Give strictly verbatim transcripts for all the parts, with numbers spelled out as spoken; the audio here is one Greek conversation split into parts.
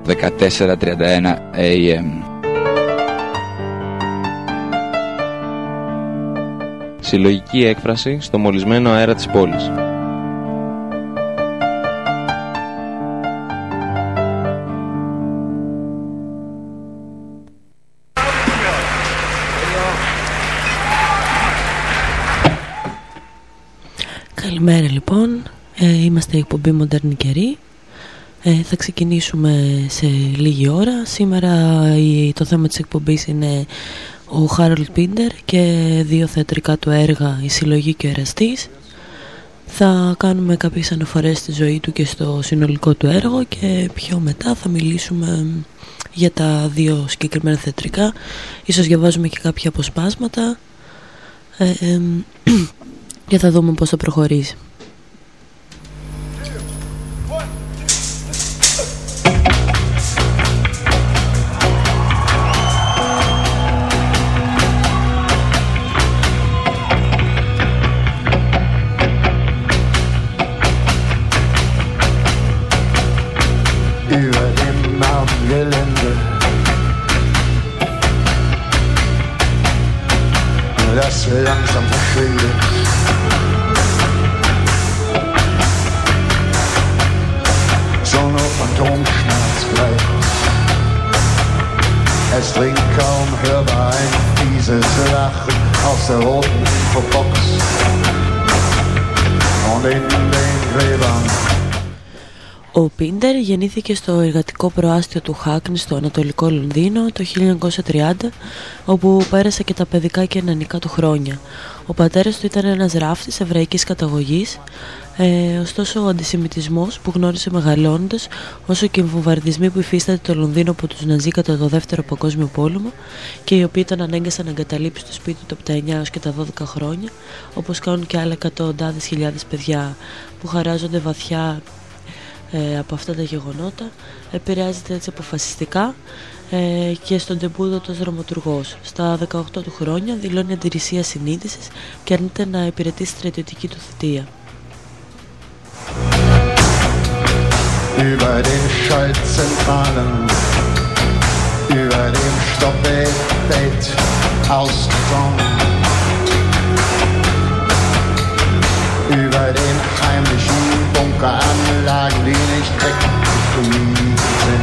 δεκατέσσερα τριάντα ένα έι εμ. Συλλογική έκφραση στο μολυσμένο αέρα της πόλης. Καλημέρα λοιπόν, ε, είμαστε η εκπομπή Μοντέρνη Καιρή. Ε, θα ξεκινήσουμε σε λίγη ώρα. Σήμερα η, το θέμα της εκπομπής είναι ο Χάρολντ Πίντερ και δύο θεατρικά του έργα, η Συλλογή και ο Εραστής. Θα κάνουμε κάποιες αναφορές στη ζωή του και στο συνολικό του έργο και πιο μετά θα μιλήσουμε για τα δύο συγκεκριμένα θεατρικά. Ίσως διαβάζουμε και κάποια αποσπάσματα ε, ε, και θα δούμε πώς θα προχωρήσει. Das langsam verschwindet. So nur Phantomschmerz bleibt. Es dringt kaum hörbar ein fieses Lachen aus der roten Infobox. Und in den Gräbern. Ο Πίντερ γεννήθηκε στο εργατικό προάστιο του Χάκνη στο Ανατολικό Λονδίνο το χίλια εννιακόσια τριάντα, όπου πέρασε και τα παιδικά και νεανικά του χρόνια. Ο πατέρας του ήταν ένας ράφτης εβραϊκής καταγωγής, ε, ωστόσο ο αντισημιτισμός που γνώρισε μεγαλώνοντας, όσο και οι βομβαρδισμοί που υφίσταται το Λονδίνο από τους Ναζί κατά το Δεύτερο Παγκόσμιο Πόλεμο και οι οποίοι τον ανάγκασαν να εγκαταλείψει το σπίτι του από τα εννιά έως και τα δώδεκα χρόνια, όπως κάνουν και άλλα εκατοντάδες χιλιάδες παιδιά που χαράζονται βαθιά Ε, από αυτά τα γεγονότα, επηρεάζεται έτσι αποφασιστικά ε, και στον τεμπούδο του δραματουργός. Στα δεκαοκτώ του χρόνια δηλώνει αντιρρησία συνείδησης και αρνείται να υπηρετήσει στρατιωτική του θητεία. Über den Schaltzentralen, über dem Stoppelbett aus Beton, über den heimlichen Bunkeranlagen, die nicht weggefliegt sind.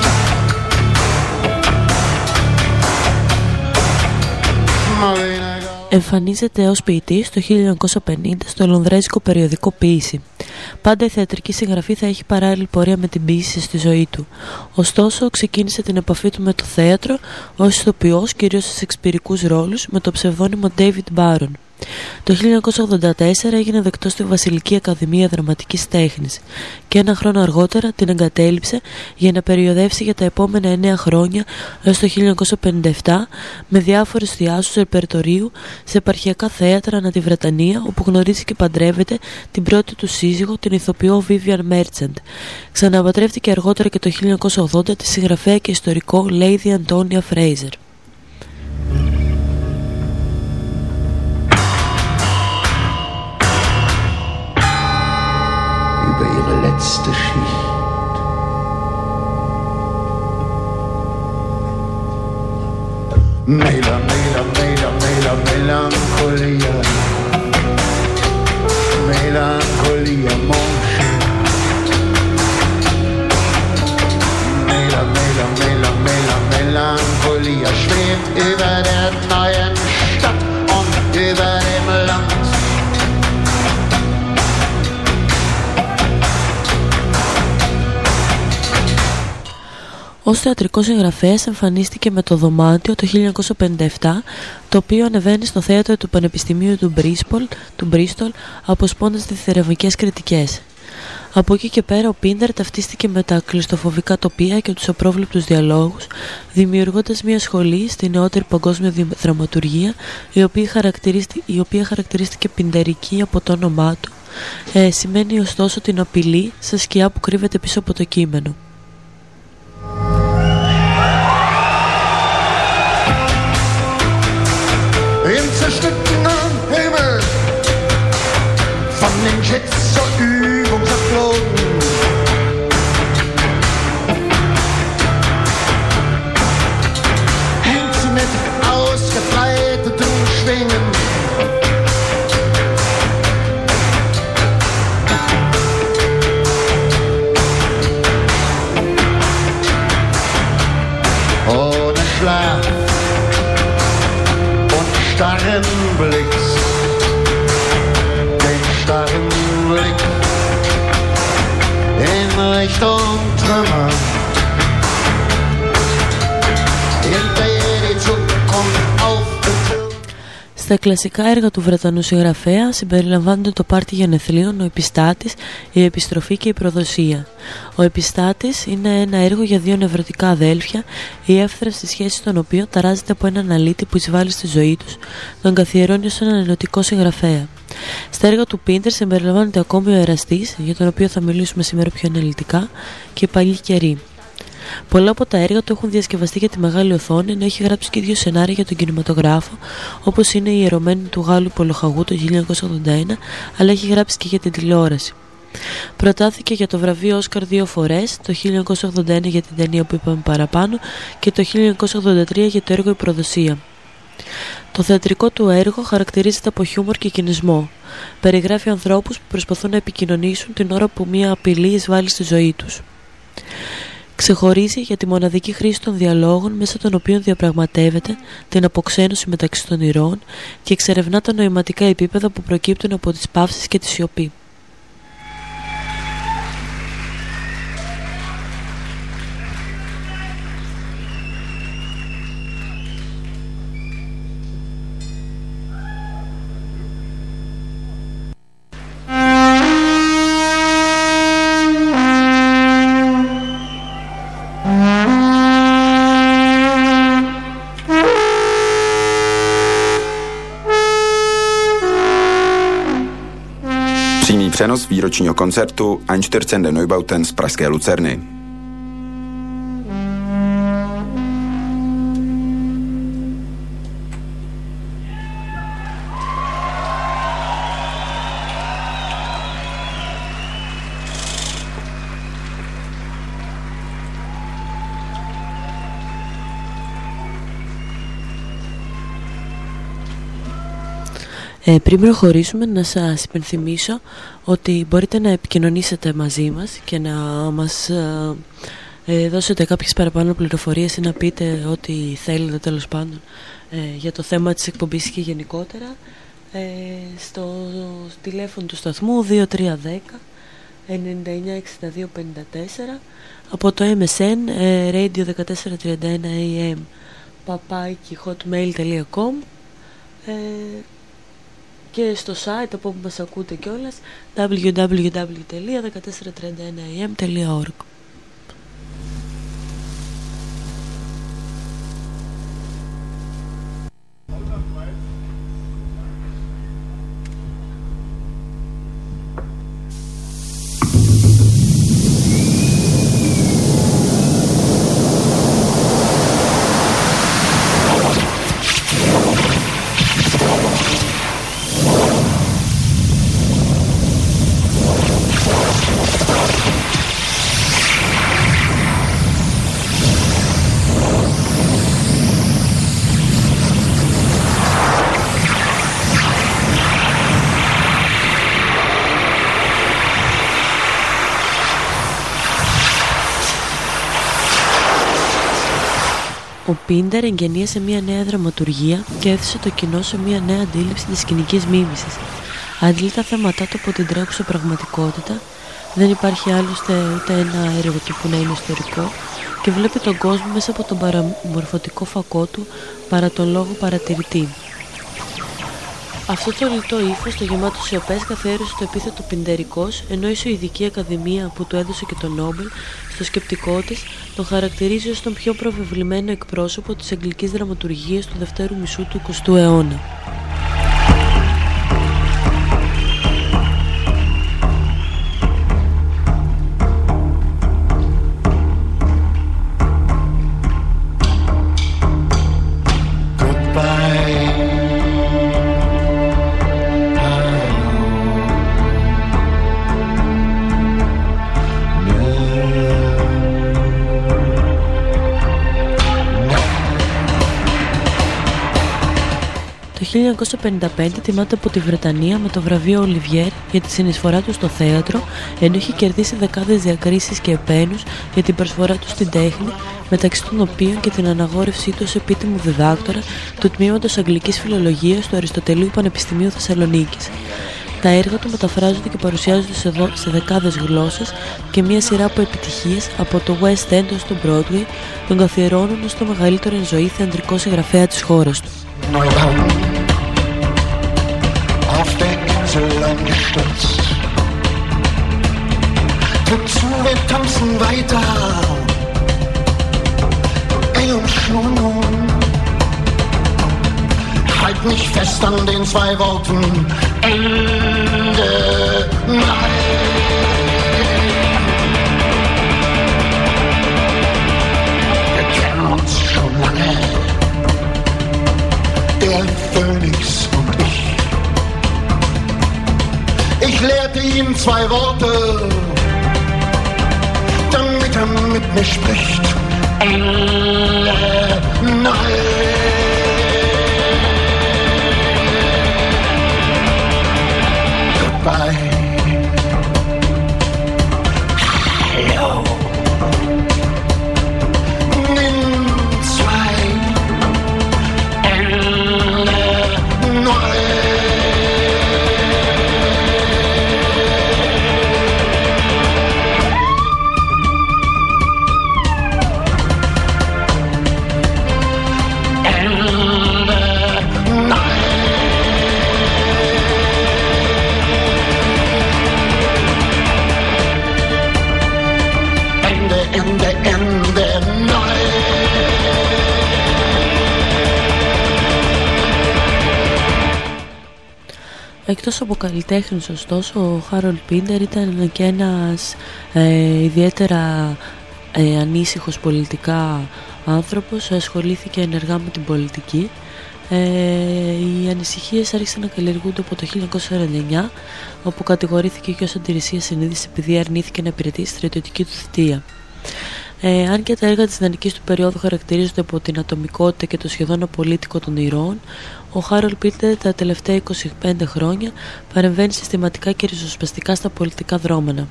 Εμφανίζεται ως ποιητής το χίλια εννιακόσια πενήντα στο λονδρέζικο περιοδικό Ποίηση. Πάντα η θεατρική συγγραφή θα έχει παράλληλη πορεία με την ποίηση στη ζωή του. Ωστόσο, ξεκίνησε την επαφή του με το θέατρο ως ηθοποιός, κυρίως σε σεξπιρικούς ρόλους, με το ψευδόνυμο David Baron. Το χίλια εννιακόσια ογδόντα τέσσερα έγινε δεκτός στη Βασιλική Ακαδημία Δραματικής Τέχνης και ένα χρόνο αργότερα την εγκατέλειψε για να περιοδεύσει για τα επόμενα εννέα χρόνια έως το χίλια εννιακόσια πενήντα επτά με διάφορες θειάσους ρεπερτορίου σε επαρχιακά θέατρα ανά τη Βρετανία, όπου γνωρίζει και παντρεύεται την πρώτη του σύζυγο, την ηθοποιό Vivian Merchant. Ξαναπαντρεύτηκε αργότερα και το χίλια εννιακόσια ογδόντα τη συγγραφέα και ιστορικό Lady Antonia Fraser. Über ihre letzte Schicht. Mela, mela, mela, mela, melancholia. Melancholia, mon cher. Mela, mela, mela, mela, melancholia schwebt über der neuen Stadt und über dem Land. Ως θεατρικός συγγραφέας εμφανίστηκε με το Δωμάτιο το χίλια εννιακόσια πενήντα επτά, το οποίο ανεβαίνει στο θέατρο του Πανεπιστημίου του Μπρίστολ, του Μπρίστολ αποσπώντας διθερευικές κριτικές. Από εκεί και πέρα ο Πίντερ ταυτίστηκε με τα κλειστοφοβικά τοπία και τους απρόβλεπτους διαλόγους, δημιουργώντας μια σχολή στη νεότερη παγκόσμια δραματουργία, η οποία, η οποία χαρακτηρίστηκε πιντερική από το όνομά του, ε, σημαίνει ωστόσο την απειλή σε σκιά που κρύβεται πίσω από το κείμενο. Im zerschnittenen Himmel von den Jets zur Übung verflogen. Blicks, den starren Blick in Richtung Trümmer, hinter ihr die Zukunft aufgetürmt. Στα κλασικά έργα του Βρετανού συγγραφέα συμπεριλαμβάνονται το πάρτι γενεθλίων, ο Επιστάτης, η Επιστροφή και η Προδοσία. Ο Επιστάτης είναι ένα έργο για δύο νευρωτικά αδέλφια, η εύθραυστη σχέση των οποίων ταράζεται από έναν αλήτη που εισβάλλει στη ζωή τους, τον καθιερώνει ως έναν ενωτικό συγγραφέα. Στα έργα του Πίντερ συμπεριλαμβάνεται ακόμη ο Εραστής, για τον οποίο θα μιλήσουμε σήμερα πιο αναλυτικά, και οι Παλιοί Καιροί. Πολλά από τα έργα του έχουν διασκευαστεί για τη μεγάλη οθόνη, ενώ έχει γράψει και δύο σενάρια για τον κινηματογράφο, όπως είναι η Ιερωμένη του Γάλλου Πολοχαγού το χίλια εννιακόσια ογδόντα ένα, αλλά έχει γράψει και για την τηλεόραση. Προτάθηκε για το βραβείο Όσκαρ δύο φορές, το χίλια εννιακόσια ογδόντα ένα για την ταινία που είπαμε παραπάνω και το χίλια εννιακόσια ογδόντα τρία για το έργο «Η Προδοσία». Το θεατρικό του έργο χαρακτηρίζεται από χιούμορ και κινησμό. Περιγράφει ανθρώπους που προσπαθούν να επικοινωνήσουν την ώρα που μια απειλή εισβάλλει στη ζωή τους. Ξεχωρίζει για τη μοναδική χρήση των διαλόγων, μέσα των οποίων διαπραγματεύεται την αποξένωση μεταξύ των ηρώων και εξερευνά τα νοηματικά επίπεδα που προκύπτουν από τις παύσεις και τη σιωπή. Přenos výročního koncertu Einstürzende Neubauten z pražské Lucerny. Ε, πριν προχωρήσουμε, να σας υπενθυμίσω ότι μπορείτε να επικοινωνήσετε μαζί μας και να μας ε, ε, δώσετε κάποιες παραπάνω πληροφορίες ή να πείτε ό,τι θέλετε τέλος πάντων ε, για το θέμα της εκπομπής και γενικότερα ε, στο τηλέφωνο του σταθμού δύο τρία ένα μηδέν εννιά εννιά εξήντα δύο πενήντα τέσσερα, από το εμ ες εν ε, radio ένα τέσσερα τριάντα ένα έι εμ παπάκι hotmail τελεία com ε, και στο site από όπου μας ακούτε κιόλας double-u double-u double-u τελεία ένα τέσσερα τριάντα ένα έι εμ τελεία org. Ο Πίντερ εγγενίασε μια νέα δραματουργία και έθεσε το κοινό σε μια νέα αντίληψη της σκηνικής μίμησης. Αντλεί τα θέματά του από την τρέχουσα πραγματικότητα, δεν υπάρχει άλλωστε ούτε ένα έργο του που να είναι ιστορικό, και βλέπει τον κόσμο μέσα από τον παραμορφωτικό φακό του παρά τον λόγο παρατηρητή. Αυτό το λιτό ύφος, το γεμάτο σιωπές, καθαίρεσε το επίθετο πιντερικός, ενώ η Σουηδική Ακαδημία που του έδωσε και το Νόμπελ στο σκεπτικό της τον χαρακτηρίζει ως τον πιο προβεβλημένο εκπρόσωπο της αγγλικής δραματουργίας του δευτέρου μισού του εικοστού αιώνα. Το χίλια εννιακόσια πενήντα πέντε τιμάται από τη Βρετανία με το βραβείο Ολιβιέρ για τη συνεισφορά του στο θέατρο, ενώ είχε κερδίσει δεκάδες διακρίσεις και επένους για την προσφορά του στην τέχνη, μεταξύ των οποίων και την αναγόρευσή του ως επίτιμου διδάκτορα του τμήματος Αγγλικής Φιλολογίας του Αριστοτελείου Πανεπιστημίου Θεσσαλονίκης. Τα έργα του μεταφράζονται και παρουσιάζονται σε, δο... σε δεκάδες γλώσσες και μια σειρά από επιτυχίες από το West End ως το Broadway τον καθιερώνουν ως το μεγαλύτερο εν ζωή θεατρικό συγγραφέα της χώρας του. Auf der Insel eingestürzt. Tritt zu, wir tanzen weiter. Ey und Schnurren. Halt mich fest an den zwei Worten. Ende, nein. Wir kennen uns schon lange. Der Phönix und ich. Ich lehrte ihm zwei Worte, damit er mit mir spricht. Ende, nein. Goodbye. Hallo. Nimm zwei. Ende, nein. Εκτός από καλλιτέχνης, ωστόσο, ο Χάρολντ Πίντερ ήταν και ένας ε, ιδιαίτερα ε, ανήσυχος πολιτικά άνθρωπος. Ασχολήθηκε ενεργά με την πολιτική. Ε, οι ανησυχίες άρχισαν να καλλιεργούνται από το χίλια εννιακόσια σαράντα εννιά, όπου κατηγορήθηκε και ως αντιρρησία συνείδηση επειδή αρνήθηκε να υπηρετήσει τη στρατιωτική του θητεία. Ε, αν και τα έργα της ιδανικής του περίοδου χαρακτηρίζονται από την ατομικότητα και το σχεδόν απολύτικο των ηρώων, ο Χάρολντ Πίντερ τα τελευταία είκοσι πέντε χρόνια παρεμβαίνει συστηματικά και ριζοσπαστικά στα πολιτικά δρόμενα.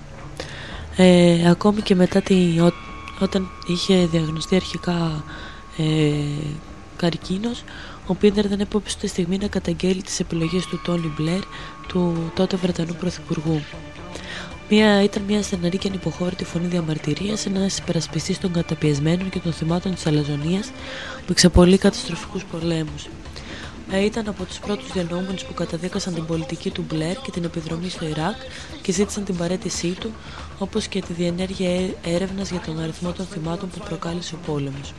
Ε, ακόμη και μετά τη, ό, όταν είχε διαγνωστεί αρχικά ε, καρκίνος, ο Πίντερ δεν έπαψε τη στιγμή να καταγγέλει τις επιλογές του Τόνι Μπλερ, του τότε Βρετανού Πρωθυπουργού. Μια, ήταν μια στεναρή και ανυποχώρητη φωνή διαμαρτυρίας, ένας υπερασπιστής των καταπιεσμένων και των θυμάτων της αλαζονίας που εξαπολύει καταστροφικούς πολέμους. Ε, ήταν από τους πρώτους διανοούμενους που καταδίκασαν την πολιτική του Μπλερ και την επιδρομή στο Ιράκ και ζήτησαν την παραίτησή του, όπως και τη διενέργεια έρευνας για τον αριθμό των θυμάτων που προκάλεσε ο πόλεμος.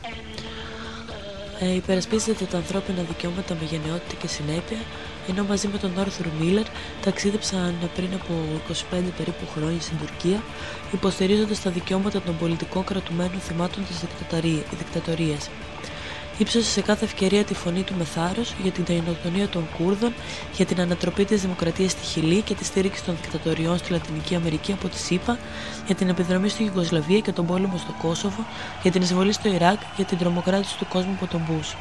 Ε, υπερασπίζεται τα ανθρώπινα δικαιώματα με γενναιότητα και συνέπεια, ενώ μαζί με τον Άρθουρ Μίλερ ταξίδεψαν πριν από είκοσι πέντε περίπου χρόνια στην Τουρκία, υποστηρίζοντας τα δικαιώματα των πολιτικών κρατουμένων θυμάτων της δικτατορίας. Ήψωσε σε κάθε ευκαιρία τη φωνή του με θάρρος για την γενοκτονία των Κούρδων, για την ανατροπή της δημοκρατίας στη Χιλή και τη στήριξη των δικτατοριών στη Λατινική Αμερική από τη ΣΥΠΑ, για την επιδρομή στη Ιουγκοσλαβία και τον πόλεμο στο Κόσοβο, για την εισβολή στο Ιράκ, για την τρομοκράτηση του κόσμου από τον Μπούς.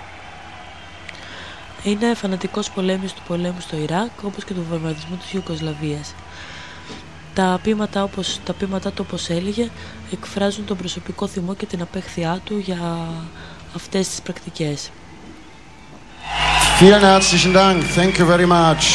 Είναι φανατικός πολέμιος του πολέμου στο Ιράκ, όπως και του βομβαρδισμού της Ιουγκοσλαβίας. Τα ποίηματα, όπως, τα ποίηματα του, όπως έλεγε, εκφράζουν τον προσωπικό θυμό και την απέχθειά του για αυτές τις πρακτικές. Vielen herzlichen Dank. Thank you very much.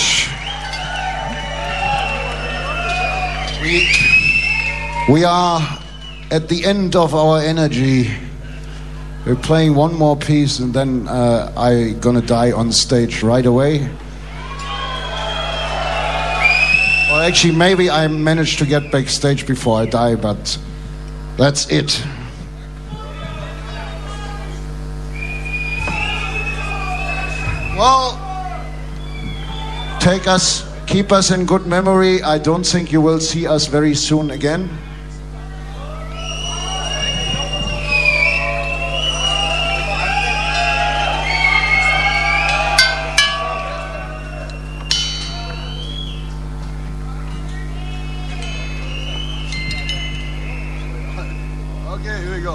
We, we are at the end of our energy. We're playing one more piece and then uh, I'm gonna die on stage right away. Well, actually, maybe I managed to get backstage before I die, but that's it. Well, take us, keep us in good memory. I don't think you will see us very soon again. Okay, here we go.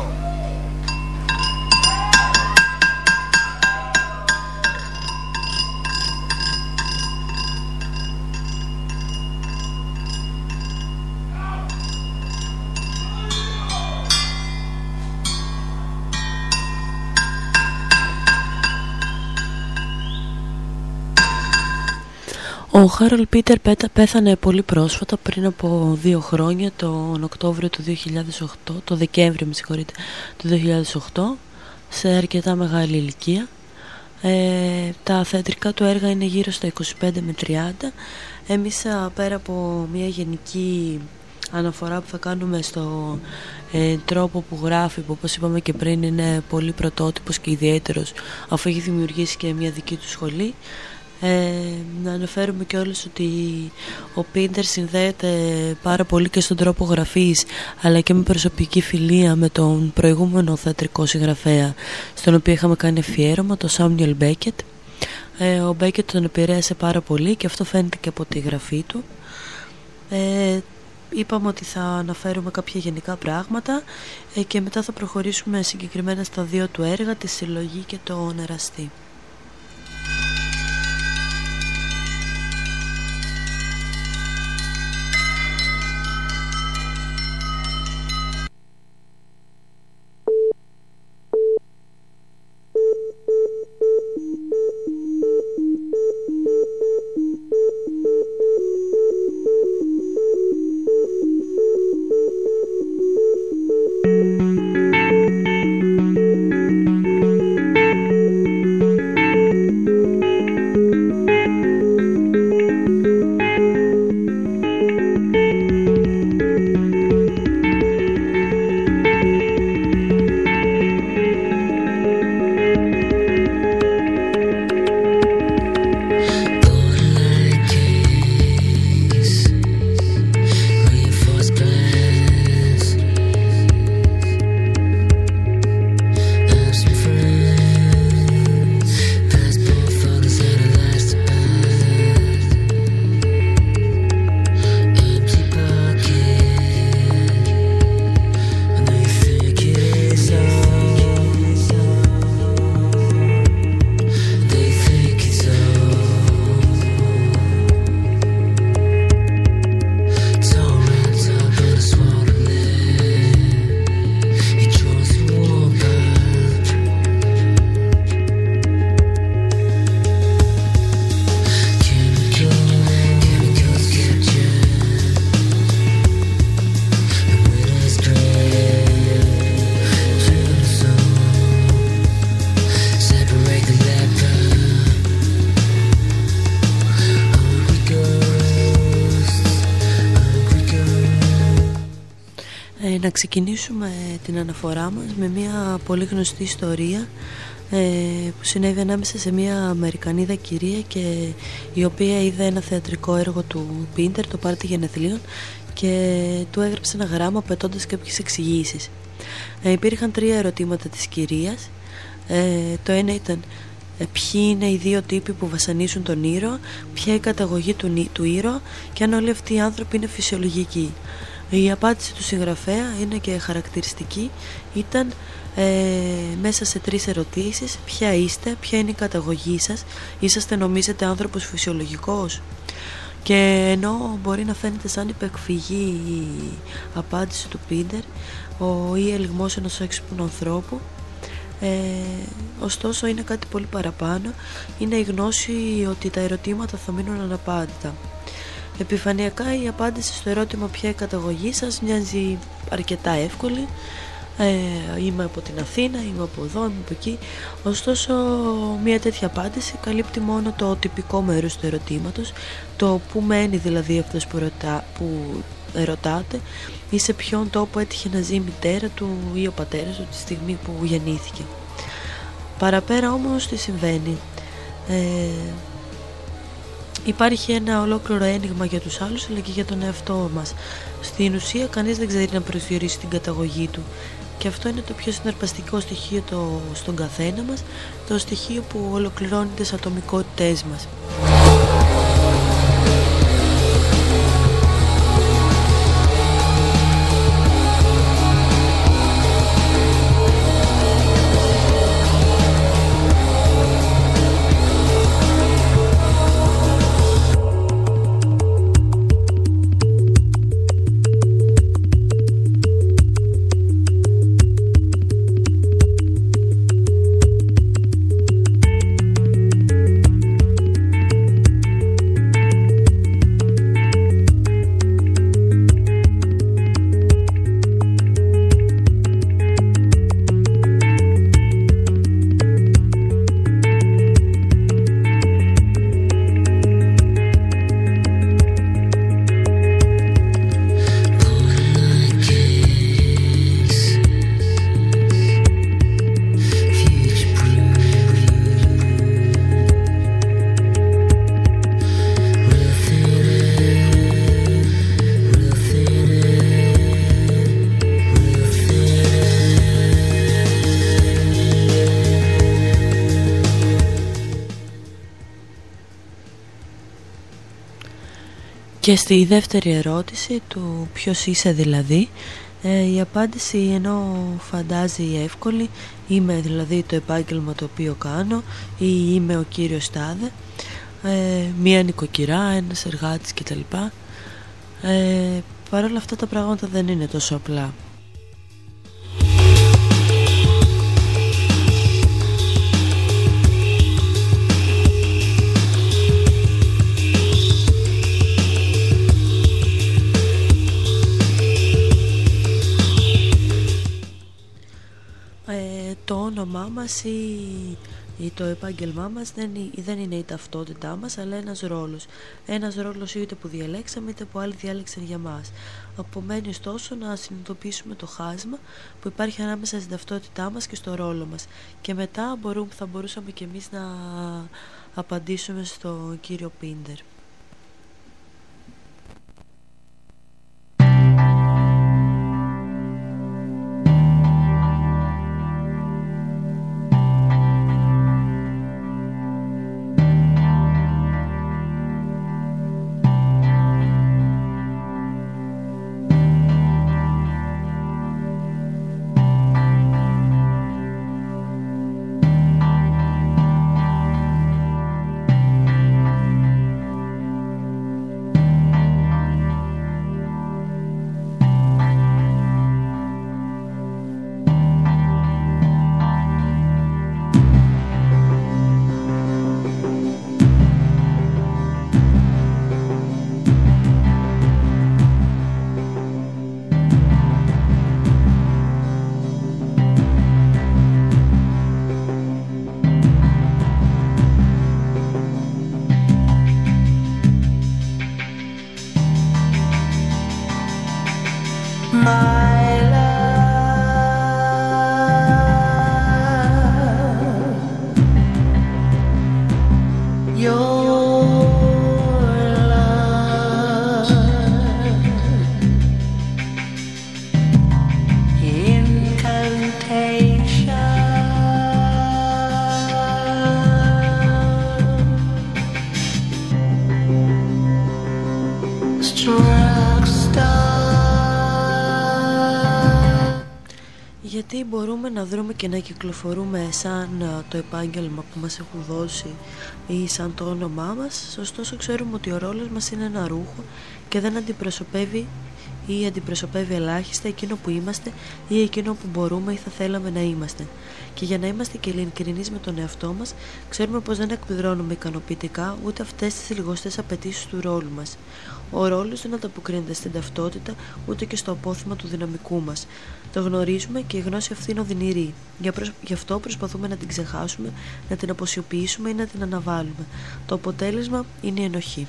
Ο Χάρολ Πίτερ πέθανε πολύ πρόσφατα, πριν από δύο χρόνια, τον Οκτώβριο του δύο χιλιάδες οκτώ, το Δεκέμβριο, με συγχωρείτε, του δύο χιλιάδες οκτώ, σε αρκετά μεγάλη ηλικία. Ε, τα θεατρικά του έργα είναι γύρω στα είκοσι πέντε με τριάντα. Εμείς, πέρα από μια γενική αναφορά που θα κάνουμε στο ε, τρόπο που γράφει, που όπως είπαμε και πριν είναι πολύ πρωτότυπος και ιδιαίτερος, αφού έχει δημιουργήσει και μια δική του σχολή, ε, να αναφέρουμε και όλους ότι ο Πίντερ συνδέεται πάρα πολύ και στον τρόπο γραφής, αλλά και με προσωπική φιλία με τον προηγούμενο θεατρικό συγγραφέα στον οποίο είχαμε κάνει αφιέρωμα, τον Σάμιουελ Μπέκετ. ε, Ο Μπέκετ τον επηρέασε πάρα πολύ και αυτό φαίνεται και από τη γραφή του. ε, Είπαμε ότι θα αναφέρουμε κάποια γενικά πράγματα ε, και μετά θα προχωρήσουμε συγκεκριμένα στα δύο του έργα, τη συλλογή και το νεραστή. Να ξεκινήσουμε την αναφορά μας με μια πολύ γνωστή ιστορία ε, που συνέβη ανάμεσα σε μια Αμερικανίδα κυρία και η οποία είδε ένα θεατρικό έργο του Πίντερ, το Πάρτι Γενεθλίων, και του έγραψε ένα γράμμα απαιτώντας κάποιες εξηγήσεις. Ε, υπήρχαν τρία ερωτήματα της κυρίας. Ε, το ένα ήταν ε, ποιοι είναι οι δύο τύποι που βασανίζουν τον ήρωα, ποια είναι η καταγωγή του, του ήρωα και αν όλοι αυτοί οι άνθρωποι είναι φυσιολογικοί. Η απάντηση του συγγραφέα είναι και χαρακτηριστική. Ήταν ε, μέσα σε τρεις ερωτήσεις: ποια είστε, ποια είναι η καταγωγή σας, είσαστε νομίζετε άνθρωπος φυσιολογικός? Και ενώ μπορεί να φαίνεται σαν υπεκφυγή η απάντηση του Πίντερ ο, ή ελιγμός ενός έξυπνου ανθρώπου, ε, ωστόσο είναι κάτι πολύ παραπάνω. Είναι η γνώση ότι τα ερωτήματα θα μείνουν αναπάντητα. Επιφανειακά η απάντηση στο ερώτημα ποια είναι η καταγωγή σας μοιάζει αρκετά εύκολη. ε, Είμαι από την Αθήνα, είμαι από εδώ, είμαι από εκεί. Ωστόσο μια τέτοια απάντηση καλύπτει μόνο το τυπικό μέρος του ερωτήματος, το που μένει δηλαδή αυτός που, ρωτά, που ερωτάτε ή σε ποιον τόπο έτυχε να ζει η μητέρα του ή ο πατέρας του τη στιγμή που γεννήθηκε. Παραπέρα όμως τι συμβαίνει? ε, Υπάρχει ένα ολόκληρο ένιγμα για τους άλλους αλλά και για τον εαυτό μας. Στην ουσία κανείς δεν ξέρει να προσδιορίσει την καταγωγή του και αυτό είναι το πιο συναρπαστικό στοιχείο το, στον καθένα μας, το στοιχείο που ολοκληρώνει τις ατομικότητές μας. Και στη δεύτερη ερώτηση του ποιος είσαι δηλαδή, ε, η απάντηση, ενώ φαντάζει εύκολη, είμαι δηλαδή το επάγγελμα το οποίο κάνω ή είμαι ο κύριος τάδε, ε, μία νοικοκυρά, ένας εργάτης κτλ. Ε, Παρ' όλα αυτά τα πράγματα δεν είναι τόσο απλά. Το όνομά μας ή, ή το επάγγελμά μας δεν, δεν είναι η ταυτότητά μας, αλλά ένας ρόλος. Ένας ρόλος είτε που διαλέξαμε είτε που άλλοι διάλεξαν για μας. Απομένει ωστόσο να συνειδητοποιήσουμε το χάσμα που υπάρχει ανάμεσα στην ταυτότητά μας και στο ρόλο μας. Και μετά μπορούμε, θα μπορούσαμε και εμείς να απαντήσουμε στον κύριο Πίντερ. Γιατί μπορούμε να δρούμε και να κυκλοφορούμε σαν το επάγγελμα που μας έχουν δώσει ή σαν το όνομά μας, ωστόσο ξέρουμε ότι ο ρόλος μας είναι ένα ρούχο και δεν αντιπροσωπεύει ή αντιπροσωπεύει ελάχιστα εκείνο που είμαστε ή εκείνο που μπορούμε ή θα θέλαμε να είμαστε. Και για να είμαστε και ειλικρινείς με τον εαυτό μας, ξέρουμε πως δεν εκπληρώνουμε ικανοποιητικά ούτε αυτές τις λιγοστές απαιτήσεις του ρόλου μας. Ο ρόλος δεν ανταποκρίνεται στην ταυτότητα ούτε και στο απόθυμα του δυναμικού μας. Το γνωρίζουμε και η γνώση αυτή είναι οδυνηρή. Γι' αυτό προσπαθούμε να την ξεχάσουμε, να την αποσιωπήσουμε ή να την αναβάλουμε. Το αποτέλεσμα είναι η ενοχή.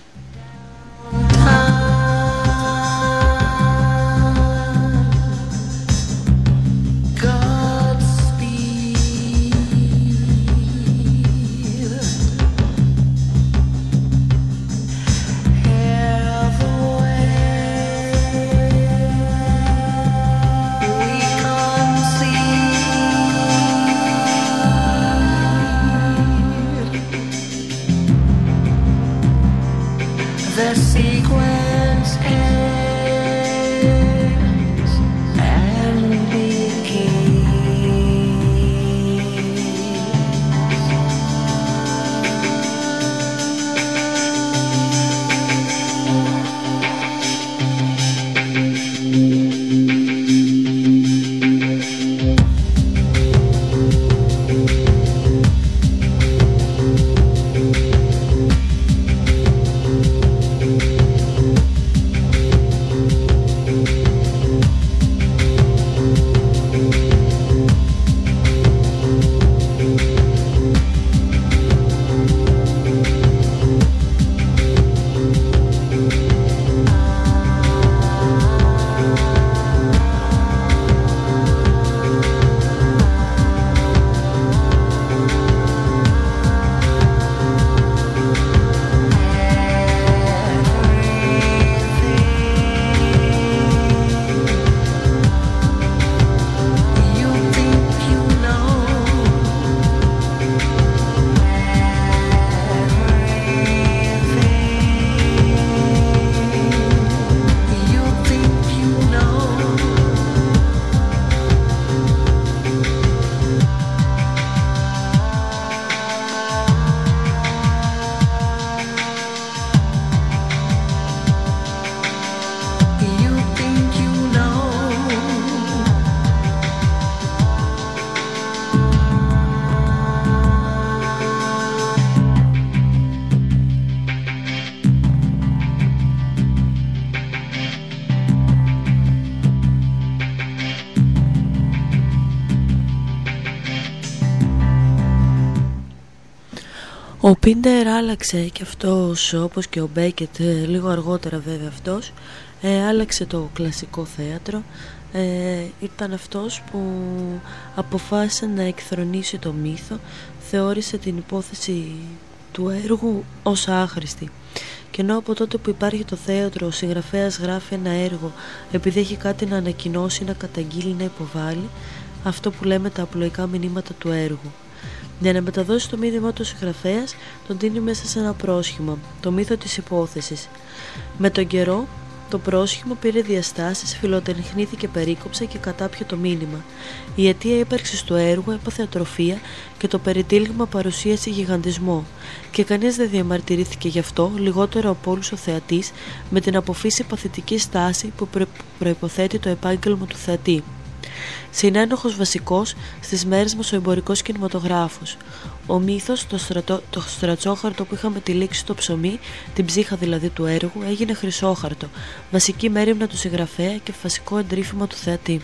Ο Πίντερ άλλαξε και αυτός, όπως και ο Μπέκετ, λίγο αργότερα βέβαια αυτός, ε, άλλαξε το κλασικό θέατρο. Ε, ήταν αυτός που αποφάσισε να εκθρονήσει το μύθο, θεώρησε την υπόθεση του έργου ως άχρηστη. Και ενώ από τότε που υπάρχει το θέατρο ο συγγραφέας γράφει ένα έργο επειδή έχει κάτι να ανακοινώσει, να καταγγείλει, να υποβάλει, αυτό που λέμε τα απλοϊκά μηνύματα του έργου. Για να μεταδώσει το μήνυμα του συγγραφέας, τον τίνει μέσα σε ένα πρόσχημα, το μύθο της υπόθεσης. Με τον καιρό, το πρόσχημα πήρε διαστάσεις, φιλοτεχνήθηκε, περίκοψε και κατάπιε το μήνυμα. Η αιτία ύπαρξης του έργου έπαθε ατροφία και το περιτύλιγμα παρουσίασε γιγαντισμό. Και κανείς δεν διαμαρτυρήθηκε γι' αυτό, λιγότερο από όλους ο θεατής, με την αποφύση παθητική στάση που προ... προϋποθέτει το επάγγελμα του θεατή. Συνένοχος βασικός στις μέρες μας ο εμπορικός κινηματογράφος. Ο μύθος, το, στρατό, το στρατσόχαρτο που είχαμε τυλίξει στο ψωμί, την ψύχα δηλαδή του έργου, έγινε χρυσόχαρτο, βασική μέριμνα του συγγραφέα και βασικό εντρύφημα του θεατή.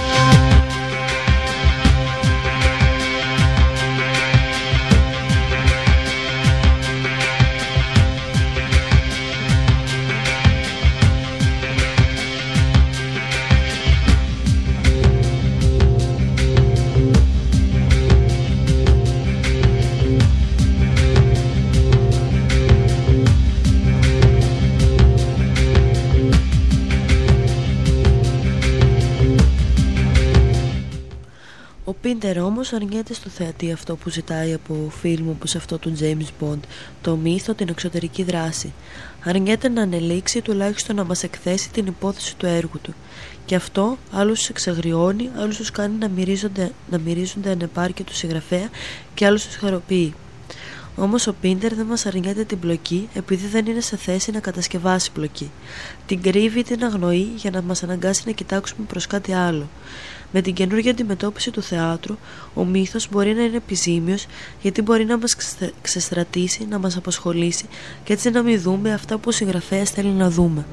Ο Πίντερ όμως αρνιέται στο θεατή αυτό που ζητάει από φιλμ όπως αυτό του James Bond, το μύθο, την εξωτερική δράση. Αρνιέται να ανελήξει, τουλάχιστον να μας εκθέσει την υπόθεση του έργου του. Και αυτό άλλους τους εξαγριώνει, άλλους τους κάνει να μυρίζονται, να μυρίζονται ανεπάρκεια του συγγραφέα και άλλους τους χαροποιεί. Όμως ο Πίντερ δεν μας αρνιέται την πλοκή επειδή δεν είναι σε θέση να κατασκευάσει πλοκή. Την κρύβει ή την αγνοεί για να μας αναγκάσει να κοιτάξουμε προς κάτι άλλο. Με την καινούργια αντιμετώπιση του θεάτρου, ο μύθος μπορεί να είναι επιζήμιος γιατί μπορεί να μας ξεστρατήσει, να μας απασχολήσει και έτσι να μην δούμε αυτά που ο συγγραφέας θέλει να δούμε.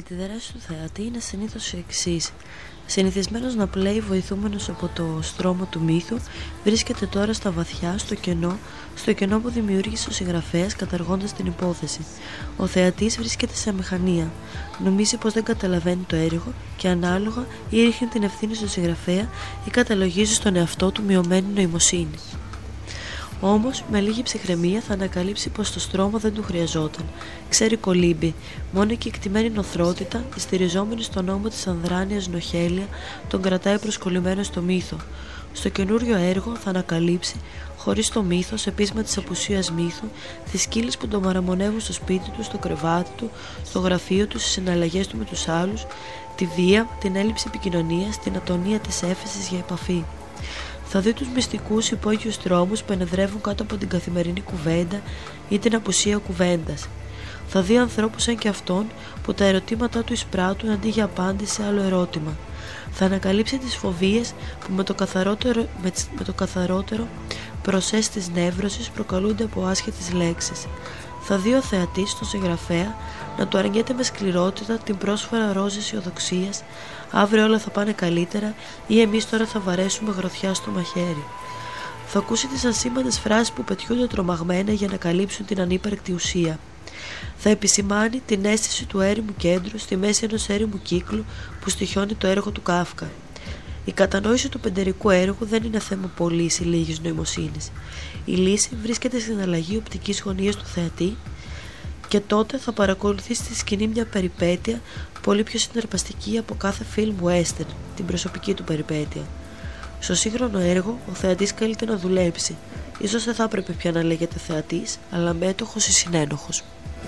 τη δράση του θεατή είναι συνήθως εξής. Συνηθισμένος να πλέει βοηθούμενος από το στρώμα του μύθου, βρίσκεται τώρα στα βαθιά, στο κενό, στο κενό που δημιούργησε ο συγγραφέας καταργώντας την υπόθεση. Ο θεατής βρίσκεται σε αμηχανία. Νομίζει πως δεν καταλαβαίνει το έργο και ανάλογα ή ρίχνει την ευθύνη στον συγγραφέα ή καταλογίζει στον εαυτό του μειωμένη νοημοσύνη. Όμως, με λίγη ψυχραιμία θα ανακαλύψει πως το στρώμα δεν του χρειαζόταν. Ξέρει κολύμπη, μόνο η κεκτημένη νοθρότητα, στηριζόμενη στον νόμο της ανδράνειας νοχέλια, τον κρατάει προσκολλημένο στο μύθο. Στο καινούριο έργο θα ανακαλύψει, χωρίς το μύθο, σε πείσμα της απουσίας μύθου, τις σκύλες που τον παραμονεύουν στο σπίτι του, στο κρεβάτι του, στο γραφείο του, στις συναλλαγές του με τους άλλους, τη βία, την έλλειψη επικοινωνίας, την ατονία της έφεσης για επαφή. Θα δει τους μυστικούς υπόγειους τρόμους που ενεδρεύουν κάτω από την καθημερινή κουβέντα ή την απουσία κουβέντας. Θα δει ανθρώπους σαν και αυτόν που τα ερωτήματά του εισπράττουν αντί για απάντηση σε άλλο ερώτημα. Θα ανακαλύψει τις φοβίες που με το καθαρότερο, με, με το καθαρότερο προσές της νεύρωσης προκαλούνται από άσχετες λέξεις. Θα δει ο θεατής τον συγγραφέα να του αρνιέται με σκληρότητα την πρόσφορα ρόζη αισιοδοξίας, αύριο όλα θα πάνε καλύτερα ή εμείς τώρα θα βαρέσουμε γροθιά στο μαχαίρι. Θα ακούσει τις ασήμαντες φράσεις που πετιούνται τρομαγμένα για να καλύψουν την ανύπαρκτη ουσία. Θα επισημάνει την αίσθηση του έρημου κέντρου στη μέση ενός έρημου κύκλου που στοιχιώνει το έργο του Κάφκα. Η κατανόηση του πεντερικού έργου δεν είναι θέμα πολλής ή λίγης νοημοσύνης. Η λύση βρίσκεται στην αλλαγή οπτικής γωνίας του θεατή και τότε θα παρακολουθήσει στη σκηνή μια περιπέτεια πολύ πιο συναρπαστική από κάθε φιλμ western, την προσωπική του περιπέτεια. Στο σύγχρονο έργο, ο θεατής καλείται να δουλέψει. Ίσως δεν θα έπρεπε πια να λέγεται θεατής, αλλά μέτοχος ή συνένοχος.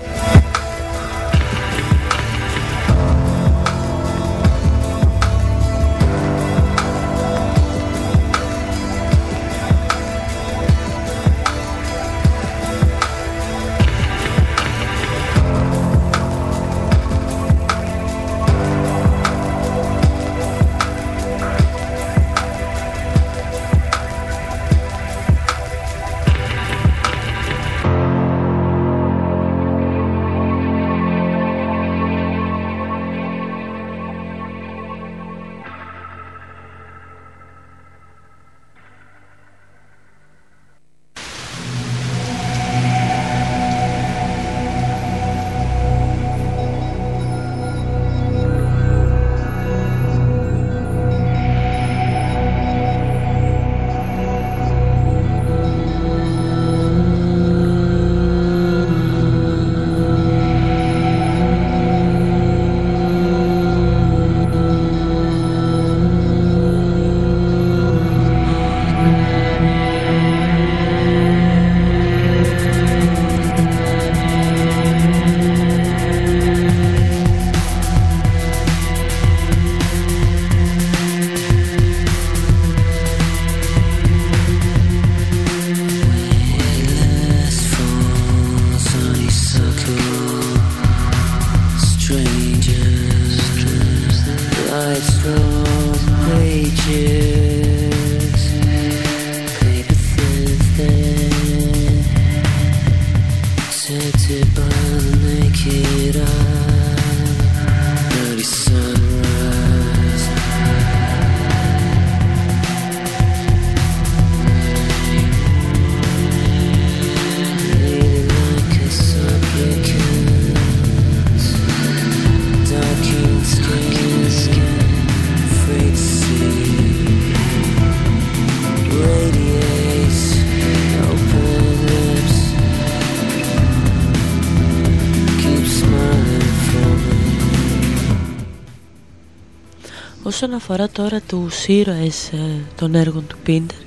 Όσον αφορά τώρα τους ήρωες ε, των έργων του Πίντερ,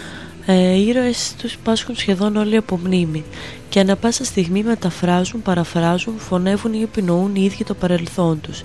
ε, οι ήρωες τους πάσχουν σχεδόν όλοι από μνήμη και ανά πάσα στιγμή μεταφράζουν, παραφράζουν, φωνεύουν ή επινοούν οι ίδιοι το παρελθόν τους.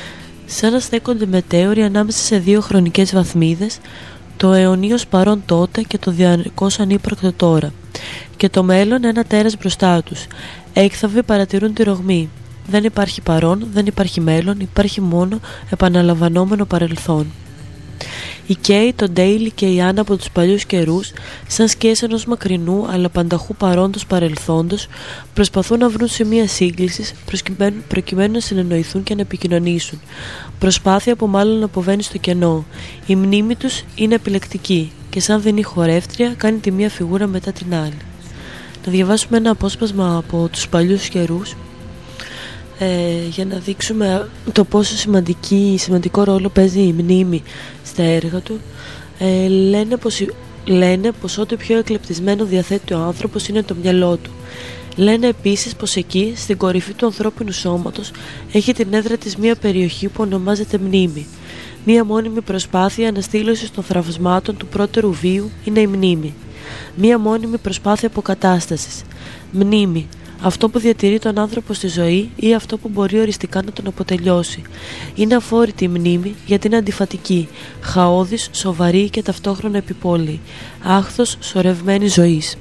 Σαν να στέκονται μετέωροι ανάμεσα σε δύο χρονικές βαθμίδες, το αιωνίως παρόν τότε και το διαρκώς ανύπαρκτο τώρα, και το μέλλον ένα τέρας μπροστά τους. Έκθαβοι παρατηρούν τη ρογμή. Δεν υπάρχει παρόν, δεν υπάρχει μέλλον, υπάρχει μόνο επαναλαμβανόμενο παρελθόν. Η Κέι, τον Ντέιλι και η Άννα από τους παλιούς καιρούς, σαν σκιές ενός μακρινού αλλά πανταχού παρόντος παρελθόντος, προσπαθούν να βρουν σημεία σύγκλησης προκειμένου, προκειμένου να συνεννοηθούν και να επικοινωνήσουν. Προσπάθεια που μάλλον αποβαίνει στο κενό. Η μνήμη τους είναι επιλεκτική και σαν δεινή χορεύτρια κάνει τη μία φιγούρα μετά την άλλη. Να διαβάσουμε ένα απόσπασμα από τους παλιούς καιρούς ε, για να δείξουμε το πόσο σημαντική, σημαντικό ρόλο παίζει η μνήμη στα έργα του. Ε, λένε, πως, λένε πως ό,τι πιο εκλεπτισμένο διαθέτει ο άνθρωπος είναι το μυαλό του. Λένε επίσης πως εκεί, στην κορυφή του ανθρώπινου σώματος, έχει την έδρα της μία περιοχή που ονομάζεται μνήμη. Μία μόνιμη προσπάθεια αναστήλωσης των θραυσμάτων του πρώτερου βίου είναι η μνήμη. Μία μόνιμη προσπάθεια αποκατάστασης. Μνήμη. Αυτό που διατηρεί τον άνθρωπο στη ζωή ή αυτό που μπορεί οριστικά να τον αποτελειώσει. Είναι αφόρητη η μνήμη γιατί είναι αντιφατική, χαόδης, σοβαρή και ταυτόχρονα επιπόλαιη. Άχθος σωρευμένης ζωής.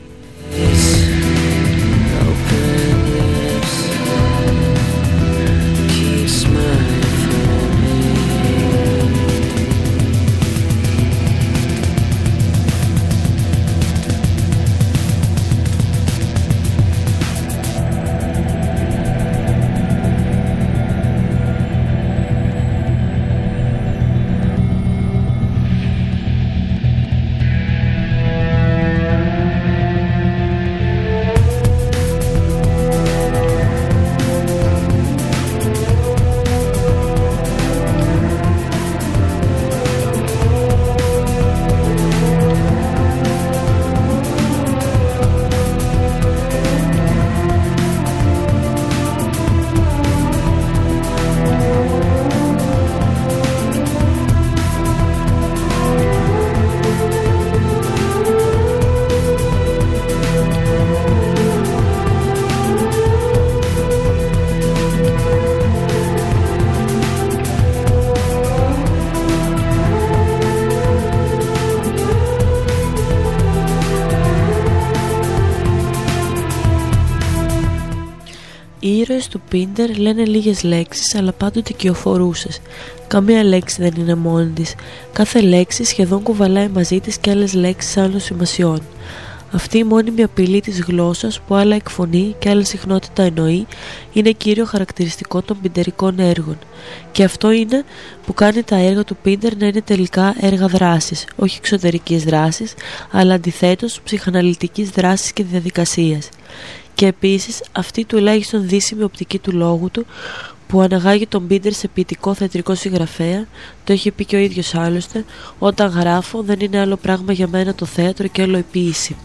Οι ήρωες του Πίντερ λένε λίγες λέξεις, αλλά πάντοτε κυοφορούσες. Καμία λέξη δεν είναι μόνη της. Κάθε λέξη σχεδόν κουβαλάει μαζί της και άλλες λέξεις άλλων σημασιών. Αυτή η μόνιμη απειλή της γλώσσας που άλλα εκφωνεί και άλλη συχνότητα εννοεί είναι κύριο χαρακτηριστικό των πιντερικών έργων. Και αυτό είναι που κάνει τα έργα του Πίντερ να είναι τελικά έργα δράσης, όχι εξωτερικής δράσης, αλλά αντιθέτως ψυχαναλυτικής δράσης και διαδικασίας. Και επίσης αυτή τουλάχιστον δύσιμη οπτική του λόγου του που αναγάγει τον Πίντερ σε ποιητικό θεατρικό συγγραφέα, το έχει πει και ο ίδιος άλλωστε, όταν γράφω δεν είναι άλλο πράγμα για μένα το θέατρο και όλο η ποίηση.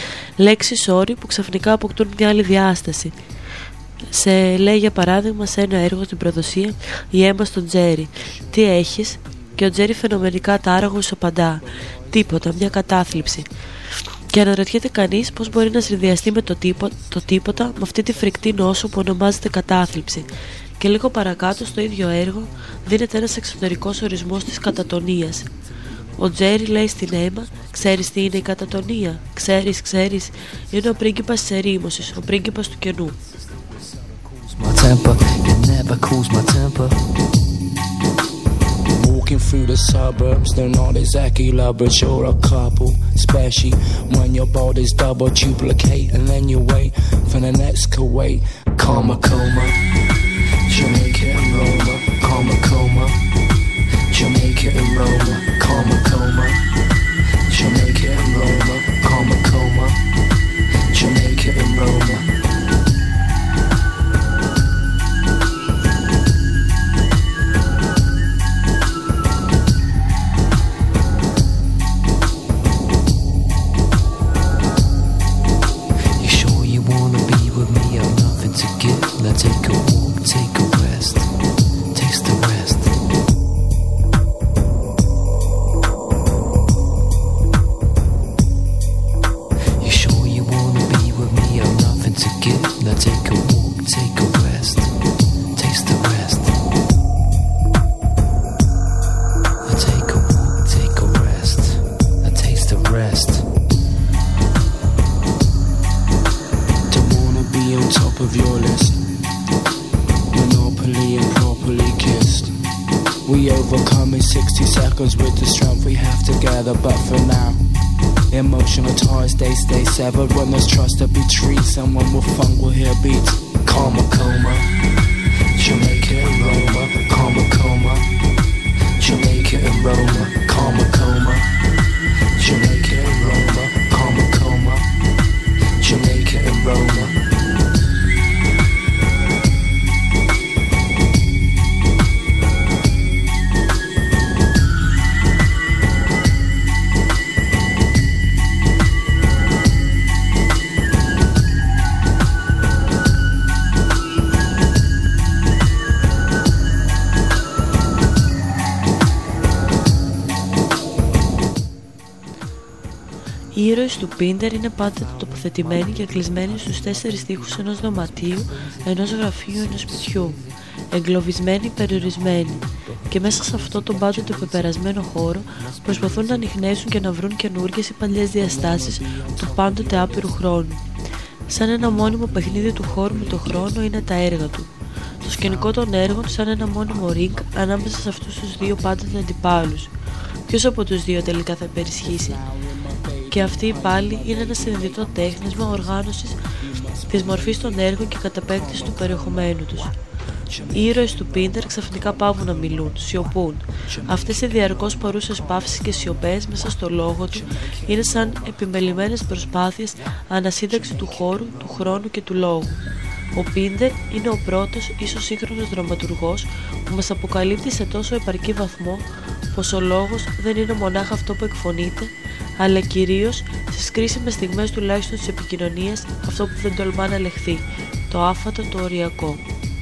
Λέξεις όροι που ξαφνικά αποκτούν μια άλλη διάσταση. Σε λέει για παράδειγμα σε ένα έργο στην προδοσία η Έμα στον Τζέρι «Τι έχεις?» και ο Τζέρι φαινομενικά τάραγος απαντά «Τίποτα, μια κατάθλιψη». Και αναρωτιέται κανείς πώς μπορεί να συνδυαστεί με το, τίπο, το τίποτα με αυτή τη φρικτή νόσο που ονομάζεται κατάθλιψη. Και λίγο παρακάτω στο ίδιο έργο δίνεται ένας εξωτερικός ορισμός της κατατονίας. Ο Τζέρι λέει στην Έμα «Ξέρεις τι είναι η κατατονία? Ξέρεις, ξέρεις, είναι ο πρίγκιπας της ερήμωσης, ο πρίγκιπας του κενού». Walking through the suburbs, they're not exactly lovers, you're a couple, especially when your body's double duplicate and then you wait for the next Kuwait. Karma coma, Jamaica and Roma, karma coma, Jamaica and Roma, karma coma, Jamaica and Roma, karma coma, Jamaica and Roma. Take a walk, take a rest, taste the rest. You sure you wanna be with me? I've nothing to give. Now take a walk, take a rest, taste the rest. Now take a walk, take a rest, now taste the rest. Don't wanna be on top of your list. Monopoly and properly kissed. We overcome in sixty seconds. seconds with the strength we have together. But for now, emotional ties, they stay severed. When there's trust to be treated, someone with funk will hear beats. Karma coma, Jamaica and Roma. Karma coma, Jamaica and Roma. Karma coma, Jamaica and Roma. Karma coma, Jamaica and Roma. Οι ήρωες του Πίντερ είναι πάντα τοποθετημένοι και κλεισμένοι στους τέσσερις τοίχους ενός δωματίου, ενός γραφείου, ενός σπιτιού, εγκλωβισμένοι, περιορισμένοι, και μέσα σε αυτό τον πάντοτε πεπερασμένο χώρο προσπαθούν να ανιχνεύσουν και να βρουν καινούργιες ή παλιές διαστάσεις του πάντοτε άπειρου χρόνου. Σαν ένα μόνιμο παιχνίδι του χώρου με το χρόνο είναι τα έργα του. Το σκηνικό των έργων σαν ένα μόνιμο ριγκ ανάμεσα σε αυτούς τους δύο πάντοτε αντιπάλους. Ποιος από τους δύο τελικά θα υπερισχύσει? Και αυτή πάλι είναι ένα συνειδητό τέχνασμα οργάνωσης της μορφής των έργων και κατ' επέκταση του περιεχομένου τους. Οι ήρωες του Πίντερ ξαφνικά πάβουν να μιλούν, σιωπούν. Αυτές οι διαρκώς παρούσες παύσεις και σιωπές μέσα στο λόγο του είναι σαν επιμελημένες προσπάθειες ανασύνταξη του χώρου, του χρόνου και του λόγου. Ο Πίντερ είναι ο πρώτος, ίσως σύγχρονος δραματουργός που μας αποκαλύπτει σε τόσο επαρκή βαθμό πως ο λόγος δεν είναι μονάχα αυτό που εκφωνείται, αλλά κυρίως στις κρίσιμες στιγμές τουλάχιστον της επικοινωνίας αυτό που δεν τολμά να λεχθεί, το άφατο, το οριακό.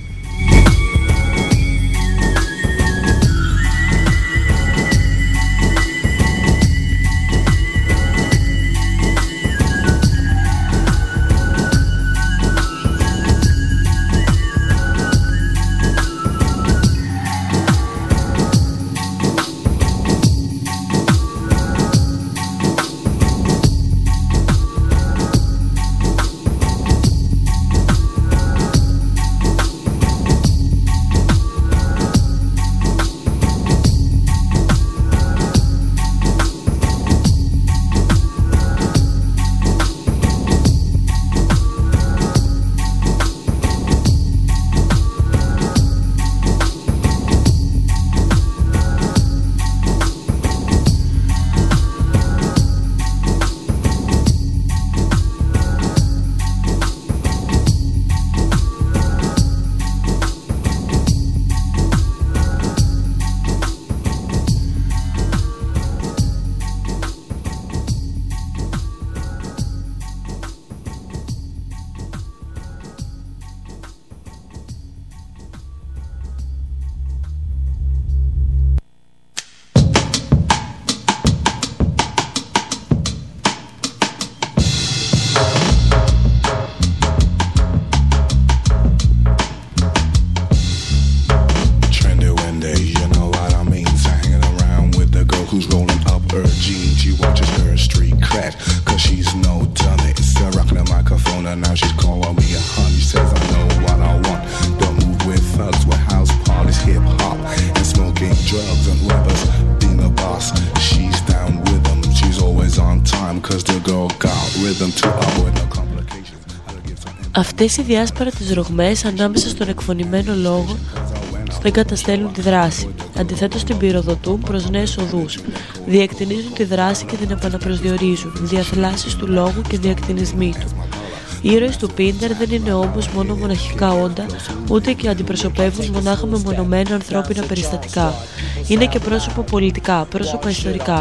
Αυτές οι διάσπαρτες ρογμές ανάμεσα στον εκφωνημένο λόγο δεν καταστέλνουν τη δράση. Αντιθέτως την πυροδοτούν προς νέες οδούς. Διακτηνίζουν τη δράση και την επαναπροσδιορίζουν. Διαθλάσεις του λόγου και διακτηνισμοί του. Οι ήρωες του Πίντερ δεν είναι όμως μόνο μοναχικά όντα, ούτε και αντιπροσωπεύουν μονάχα μεμονωμένα ανθρώπινα περιστατικά. Είναι και πρόσωπα πολιτικά, πρόσωπα ιστορικά.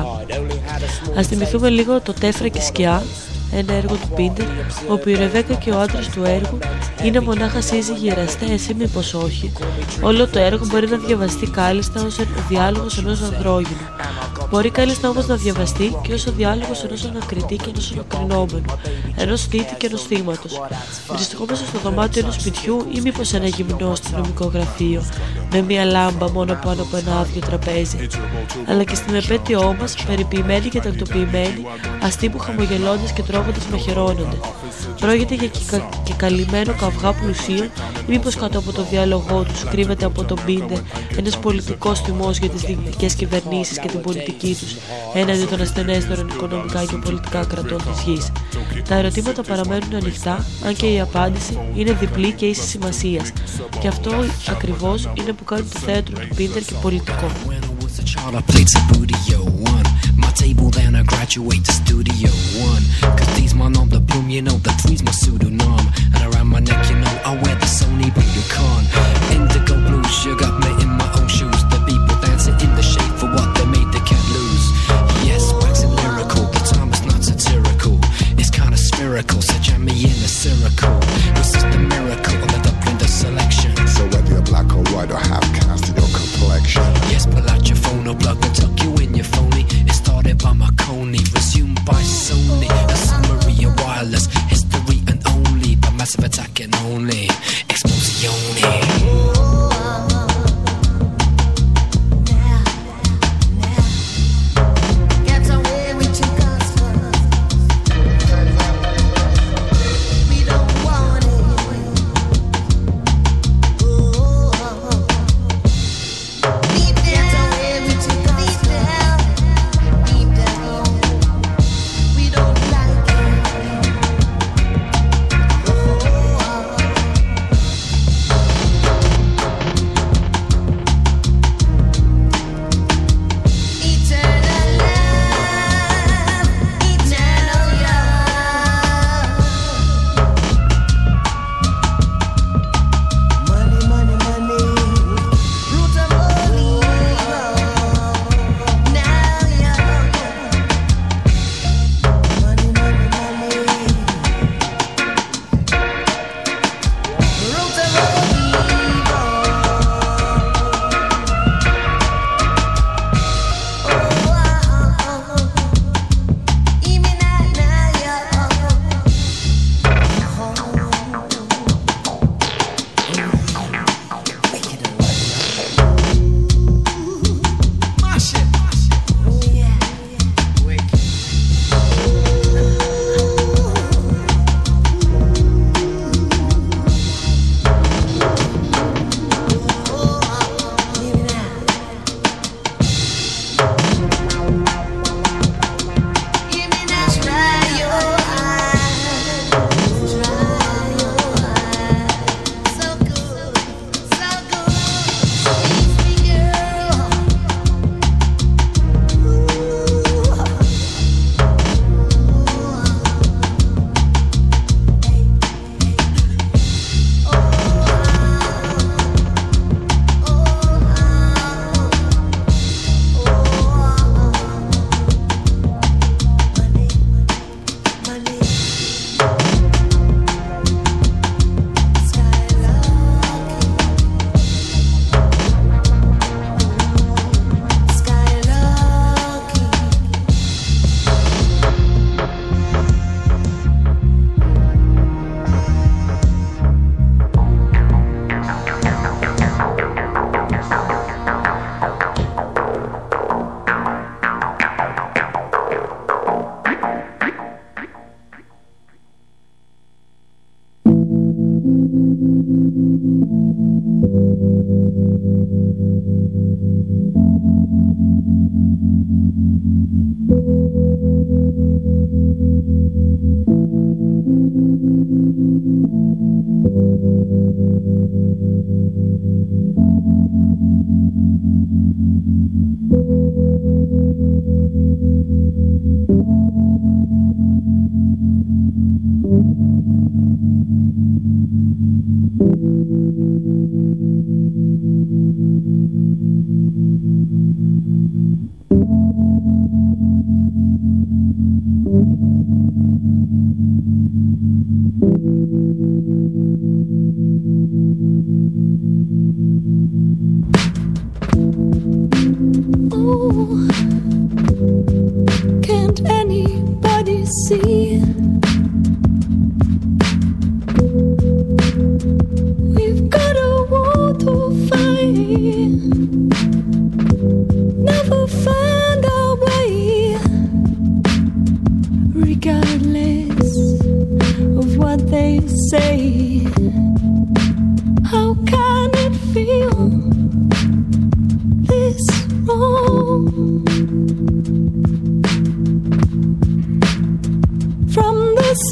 Ας θυμηθούμε λίγο το Τέφρα και Σκιά, ένα έργο του Πίντερ, όπου η Ρεβέκα και ο άντρας του έργου είναι μονάχα σύζυγοι εραστές ή μήπως όχι. Όλο το έργο μπορεί να διαβαστεί κάλλιστα ως ο διάλογος ενός ανδρόγυνου. Μπορεί κάλλιστα όμως να διαβαστεί και ως ο διάλογος ενός ανακριτή και ενός ανακρινόμενου, ενός θήτη και ενός θύματος. Βρισκόμαστε στο δωμάτιο ενός σπιτιού ή μήπως ένα γυμνό αστυνομικό γραφείο, με μια λάμπα μόνο πάνω από ένα άδειο τραπέζι. Αλλά και στην επέτειό μας, περιποιημένοι και τακτοποιημένοι, αστεί που χαμογελώντας και τρώγοντας μαχαιρώνονται. Πρόκειται για και καλυμμένο καυγά πλουσίων, ή μήπως κάτω από το διάλογό τους κρύβεται από τον Μπίντερ ένας πολιτικός θυμός για τις διοικητικές κυβερνήσεις και την πολιτική τους έναντι των ασθενέστερων οικονομικά και πολιτικά κρατών της γης. Τα ερωτήματα παραμένουν ανοιχτά, αν και η απάντηση είναι διπλή και ίσης σημασίας. Και αυτό ακριβώς είναι που κάνει το θέατρο του Μπίντερ και πολιτικό. Charter plates of booty, yo, one. My table, then I graduate to Studio One. Cause these my nom de plume, you know, the three's my pseudonym. And around my neck, you know, I wear the Sony Budokan. Indigo blues, you got me in my own shoes. The people dancing in the shade for what they made, they can't lose. Yes, waxing lyrical, the time is not satirical. It's kinda spherical, so jam me in a circle. This is the miracle of the Dublinder selection. So whether you're black or white or half caste in your complexion. Yes, pull out your phone or plug and tuck you in your phony. It started by Marconi, resumed by Sony. A summary of wireless history and only by massive attack and only Explosione.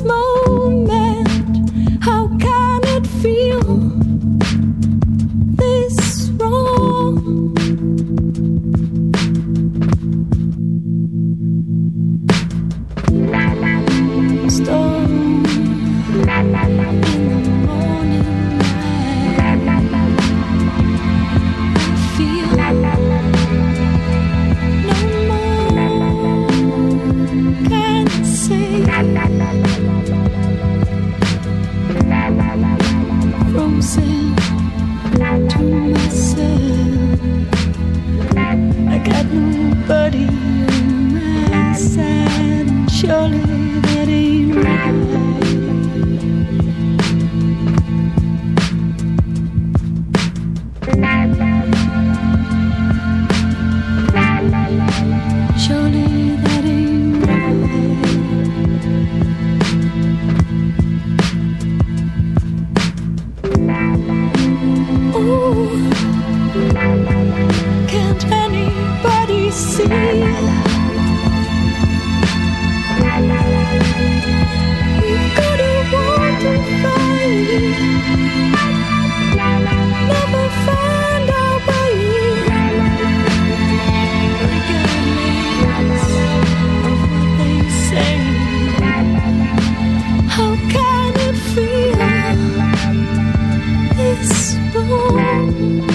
moment, how can it feel this wrong? Storm in the morning light, I feel no more can say. Frozen to myself, I got nobody on my side, and surely that ain't right. Surely that ain't right. Ooh, can't anybody see? We've got a war to fight, never find our way, regardless of what they say. How can it feel this wrong?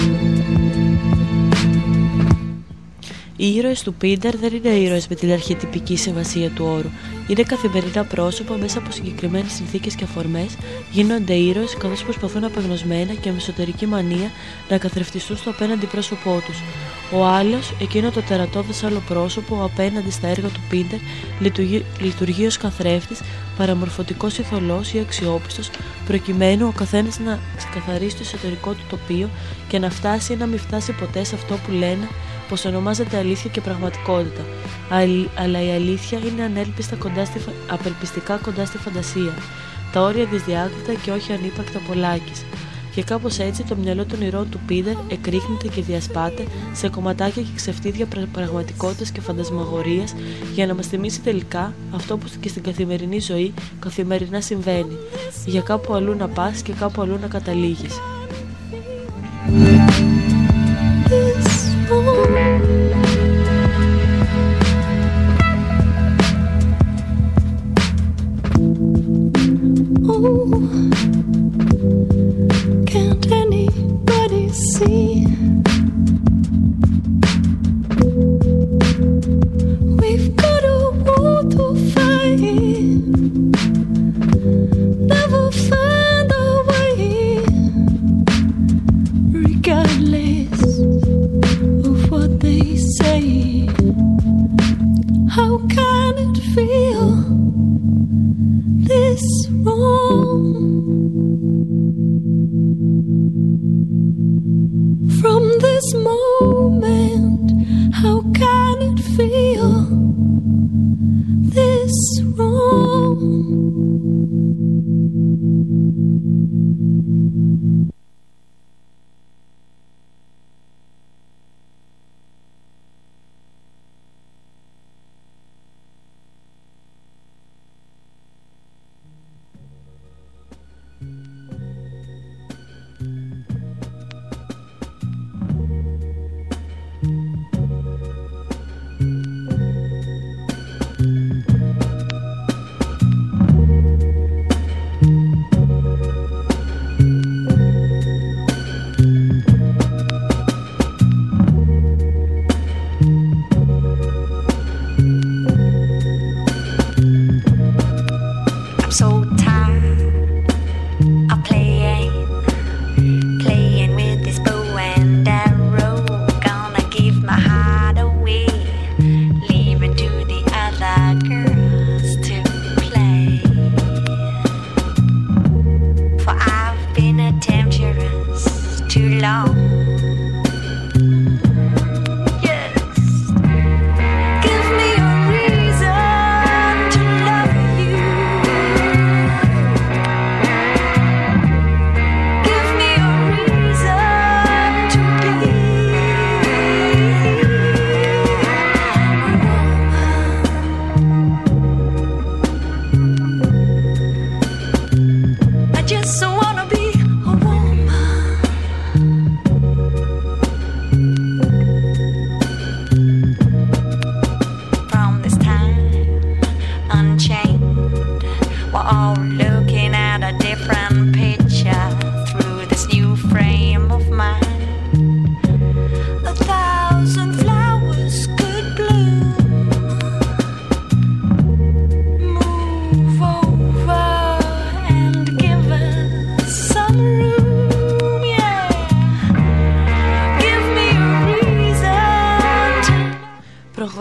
Οι ήρωες του Πίντερ δεν είναι ήρωες με την αρχετυπική σημασία του όρου. Είναι καθημερινά πρόσωπα μέσα από συγκεκριμένες συνθήκες και αφορμές, γίνονται ήρωες καθώς προσπαθούν απεγνωσμένα και με εσωτερική μανία να καθρεφτιστούν στο απέναντι πρόσωπό τους. Ο άλλος, εκείνο το τερατώδες άλλο πρόσωπο απέναντι στα έργα του Πίντερ, λειτουργεί, λειτουργεί ως καθρέφτης, παραμορφωτικός ηθολός ή αξιόπιστος, προκειμένου ο καθένας να ξεκαθαρίσει το εσωτερικό του τοπίο και να φτάσει ή να μην φτάσει ποτέ σε αυτό που λένε πως ονομάζεται αλήθεια και πραγματικότητα. Αλλά η αλήθεια είναι ανέλπιστα κοντά στη, απελπιστικά κοντά στη φαντασία. Τα όρια δυσδιάκριτα και όχι ανύπαρκτα πολλάκις. Και κάπως έτσι το μυαλό των ηρώων του Πίντερ εκρήγνεται και διασπάται σε κομματάκια και ξεφτίδια πραγματικότητας και φαντασμαγορίας για να μας θυμίσει τελικά αυτό που και στην καθημερινή ζωή καθημερινά συμβαίνει. Για κάπου αλλού να πας και κάπου αλλού να καταλήγεις. Can't anybody see? We've got a war to fight, never find our way, regardless of what they say. How can it feel this wrong? From this moment, how can it feel this wrong?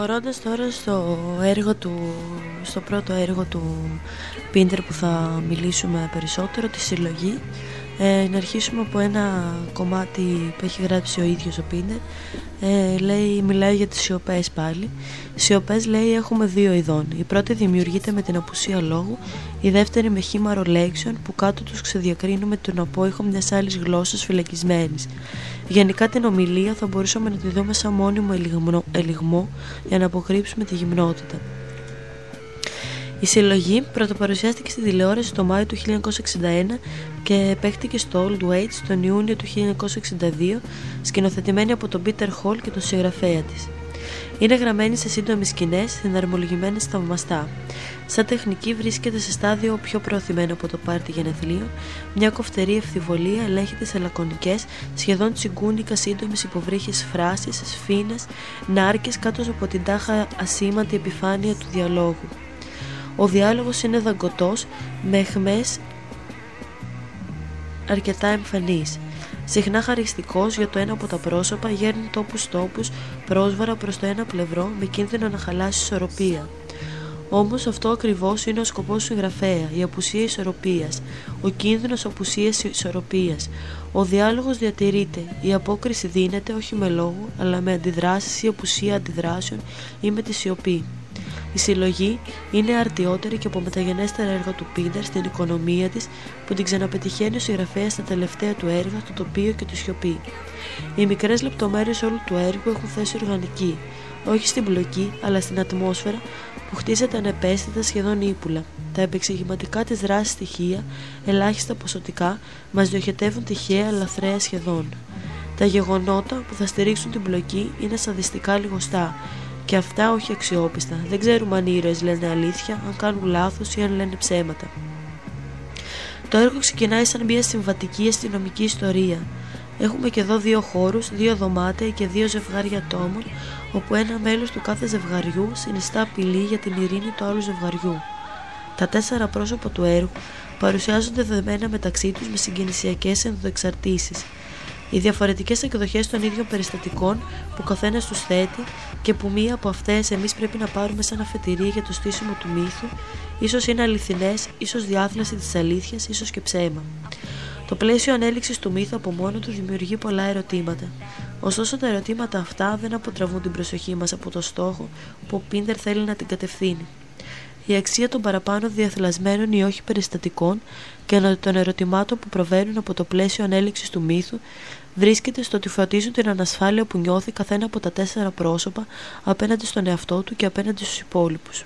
Προχωρώντας τώρα στο, έργο του, στο πρώτο έργο του Πίντερ που θα μιλήσουμε περισσότερο, τη συλλογή, ε, να αρχίσουμε από ένα κομμάτι που έχει γράψει ο ίδιος ο Πίντερ. ε, λέει, μιλάει για τις σιωπές πάλι. Σιωπές, λέει, έχουμε δύο ειδών. Η πρώτη δημιουργείται με την απουσία λόγου, η δεύτερη με χήμαρο λέξεων που κάτω τους ξεδιακρίνουμε τον απόϊχο μιας άλλης γλώσσας φυλακισμένης. Γενικά την ομιλία θα μπορούσαμε να τη δούμε σαν μόνιμο ελιγμό, ελιγμό για να αποκρύψουμε τη γυμνότητα. Η συλλογή πρωτοπαρουσιάστηκε στην τηλεόραση το Μάιο του χίλια εννιακόσια εξήντα ένα και παίχτηκε στο Old Wait τον Ιούνιο του χίλια εννιακόσια εξήντα δύο, σκηνοθετημένη από τον Peter Hall και τον συγγραφέα της. Είναι γραμμένη σε σύντομες σκηνές, συναρμολογημένες θαυμαστά. Σαν τεχνική βρίσκεται σε στάδιο πιο προωθημένο από το πάρτι γενεθλίων. Μια κοφτερή ευθυβολία ελέγχεται σε λακωνικές, σχεδόν τσιγκούνικα σύντομες υποβρύχες φράσεις, σφήνες, νάρκες κάτω από την τάχα ασήμαντη επιφάνεια του διαλόγου. Ο διάλογος είναι δαγκωτός, με αιχμές αρκετά εμφανείς. Συχνά χαριστικός για το ένα από τα πρόσωπα, γέρνει τόπους τόπους πρόσβαρα προς το ένα πλευρό με κίνδυνο να χαλάσει ισορροπία. Όμως αυτό ακριβώς είναι ο σκοπός του συγγραφέα, η απουσία ισορροπίας, ο κίνδυνος απουσίας ισορροπίας. Ο διάλογος διατηρείται, η απόκριση δίνεται όχι με λόγο, αλλά με αντιδράσεις ή απουσία αντιδράσεων ή με τη σιωπή. Η συλλογή είναι αρτιότερη και από μεταγενέστερα έργα του Πίντερ στην οικονομία της που την ξαναπετυχαίνει ο συγγραφέας στα τελευταία του έργα, το τοπίο και τη σιωπή. Οι μικρές λεπτομέρειες όλου του έργου έχουν θέση οργανική, όχι στην πλοκή αλλά στην ατμόσφαιρα που χτίζεται ανεπαίσθητα, σχεδόν ύπουλα. Τα επεξηγηματικά της δράσης στοιχεία, ελάχιστα ποσοτικά, μας διοχετεύουν τυχαία αλλά λαθρέα σχεδόν. Τα γεγονότα που θα στηρίξουν την πλοκή είναι σαδιστικά λιγοστά. Και αυτά όχι αξιόπιστα. Δεν ξέρουμε αν οι ήρωες λένε αλήθεια, αν κάνουν λάθος ή αν λένε ψέματα. Το έργο ξεκινάει σαν μια συμβατική αστυνομική ιστορία. Έχουμε και εδώ δύο χώρους, δύο δωμάτια και δύο ζευγάρια ατόμων, όπου ένα μέλος του κάθε ζευγαριού συνιστά απειλή για την ειρήνη του άλλου ζευγαριού. Τα τέσσερα πρόσωπα του έργου παρουσιάζονται δεμένα μεταξύ τους με συγκινησιακές ενδοεξαρτήσεις. Οι διαφορετικές εκδοχές των ίδιων περιστατικών που καθένας τους θέτει και που μία από αυτές εμείς πρέπει να πάρουμε σαν αφετηρία για το στήσιμο του μύθου, ίσως είναι αληθινές, ίσως διάθλαση της αλήθειας, ίσως και ψέμα. Το πλαίσιο ανέλυξης του μύθου από μόνο του δημιουργεί πολλά ερωτήματα. Ωστόσο, τα ερωτήματα αυτά δεν αποτραβούν την προσοχή μας από το στόχο που ο Πίντερ θέλει να την κατευθύνει. Η αξία των παραπάνω διαθλασμένων ή όχι περιστατικών και των ερωτημάτων που προβαίνουν από το πλαίσιο ανέλυξης του μύθου βρίσκεται στο ότι φωτίζουν την ανασφάλεια που νιώθει καθένα από τα τέσσερα πρόσωπα απέναντι στον εαυτό του και απέναντι στους υπόλοιπους.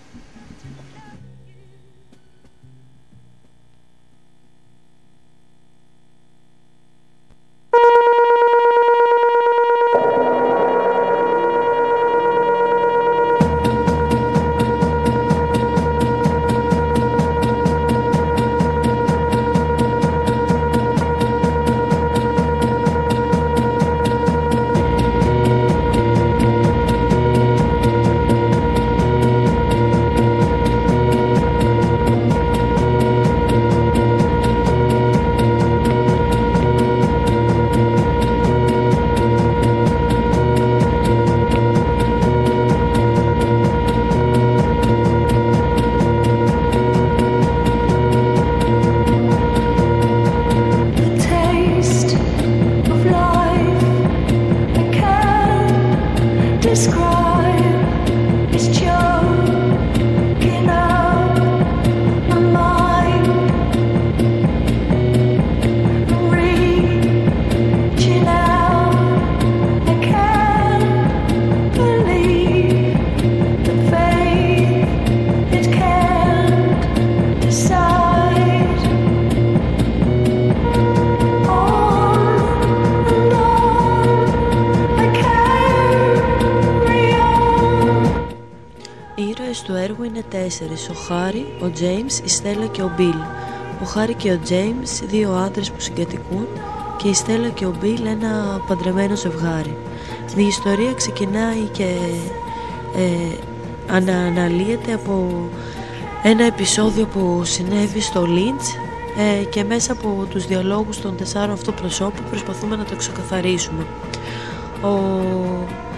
Ο Χάρι, ο Τζέιμς, η Στέλλα και ο Μπιλ. Ο Χάρι και ο Τζέιμς, δύο άντρες που συγκατοικούν, και η Στέλλα και ο Μπιλ, ένα παντρεμένο ζευγάρι. Η ιστορία ξεκινάει και ε, αναλύεται από ένα επεισόδιο που συνέβη στο Λίντς ε, και μέσα από τους διαλόγους των τεσσάρων αυτών προσώπων προσπαθούμε να το ξεκαθαρίσουμε. Ο...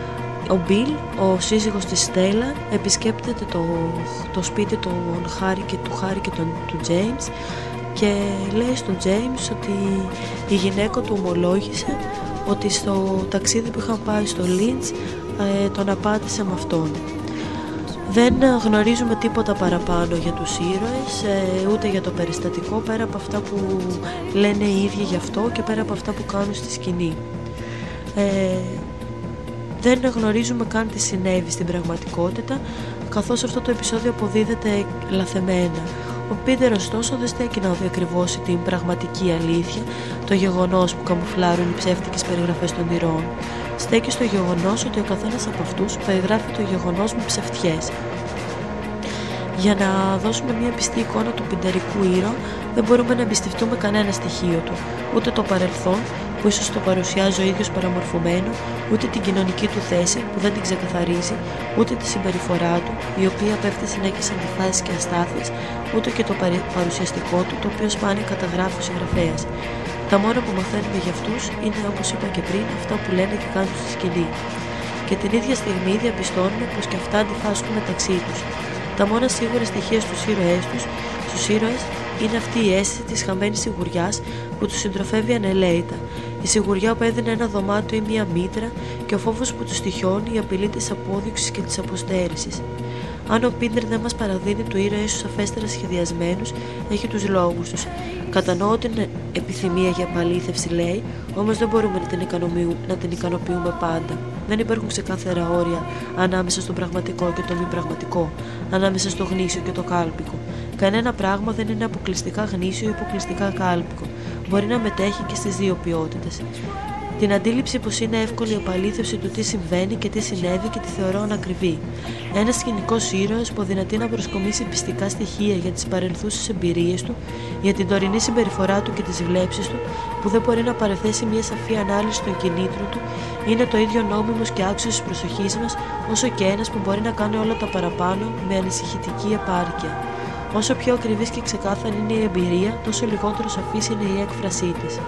ο Μπιλ, ο σύζυγος της Στέλλα, επισκέπτεται το, το σπίτι του Χάρη και του Χάρη και τον, του Τζέιμς και λέει στον Τζέιμς ότι η γυναίκα του ομολόγησε ότι στο ταξίδι που είχαν πάει στο Λίντς ε, τον απάτησε με αυτόν. Δεν γνωρίζουμε τίποτα παραπάνω για τους ήρωες, ε, ούτε για το περιστατικό, πέρα από αυτά που λένε οι ίδιοι γι' αυτό και πέρα από αυτά που κάνουν στη σκηνή. Ε, δεν γνωρίζουμε καν τι συνέβη στην πραγματικότητα, καθώς αυτό το επεισόδιο αποδίδεται λαθεμένα. Ο Πίτερ ωστόσο δεν στέκει να διακριβώσει την πραγματική αλήθεια, το γεγονός που καμουφλάρουν οι ψεύτικες περιγραφές των ηρώων. Στέκει στο γεγονός ότι ο καθένας από αυτούς περιγράφει το γεγονός με ψευτιές. Για να δώσουμε μια πιστή εικόνα του πιντερικού ήρωα, δεν μπορούμε να εμπιστευτούμε κανένα στοιχείο του, ούτε το παρελθόν, που ίσως το παρουσιάζει ο ίδιος παραμορφωμένο, ούτε την κοινωνική του θέση, που δεν την ξεκαθαρίζει, ούτε τη συμπεριφορά του, η οποία πέφτει συνέχεια σε αντιφάσεις και αστάθειες, ούτε και το παρουσιαστικό του, το οποίο σπάνια καταγράφει ο συγγραφέας. Τα μόνα που μαθαίνουμε για αυτούς είναι, όπως είπα και πριν, αυτά που λένε και κάνουν στη σκηνή. Και την ίδια στιγμή διαπιστώνουμε πως και αυτά αντιφάσκουν μεταξύ τους. Τα μόνα σίγουρα στοιχεία στους ήρωές τους, στους ήρωες, είναι αυτή η αίσθηση της χαμένης σιγουριάς που τους συντροφεύει ανελαίητα. Η σιγουριά που έδινε ένα δωμάτιο ή μία μήτρα και ο φόβος που τους στοιχιώνει η απειλή της απόδειξης και της αποστέρησης. Αν ο Πίντερ δεν μας παραδίνει του ήρωα ίσως αφέστερα σχεδιασμένους, έχει τους λόγους τους. Κατανοώ την επιθυμία για επαλήθευση, λέει, όμως δεν μπορούμε να την, να την ικανοποιούμε πάντα. Δεν υπάρχουν ξεκάθαρα όρια ανάμεσα στο πραγματικό και το μη πραγματικό, ανάμεσα στο γνήσιο και το κάλπικο. Κανένα πράγμα δεν είναι αποκλειστικά γνήσιο ή αποκλειστικά κάλπικο. Μπορεί να μετέχει και στις δύο ποιότητες. Την αντίληψη πως είναι εύκολη η επαλήθευση του τι συμβαίνει και τι συνέβη και τη θεωρώ ανακριβή. Ένας σκηνικός ήρωας που αδυνατεί να προσκομίσει πιστικά στοιχεία για τις παρελθούσες εμπειρίες του, για την τωρινή συμπεριφορά του και τις βλέψεις του, που δεν μπορεί να παρεθέσει μια σαφή ανάλυση των κινήτρων του, είναι το ίδιο νόμιμος και άξιος της προσοχής μας, όσο και ένας που μπορεί να κάνει όλα τα παραπάνω με ανησυχητική επάρκεια. Όσο πιο ακριβής και ξεκάθαρη είναι η εμπειρία, τόσο λιγότερο σαφής είναι η έκφρασή της.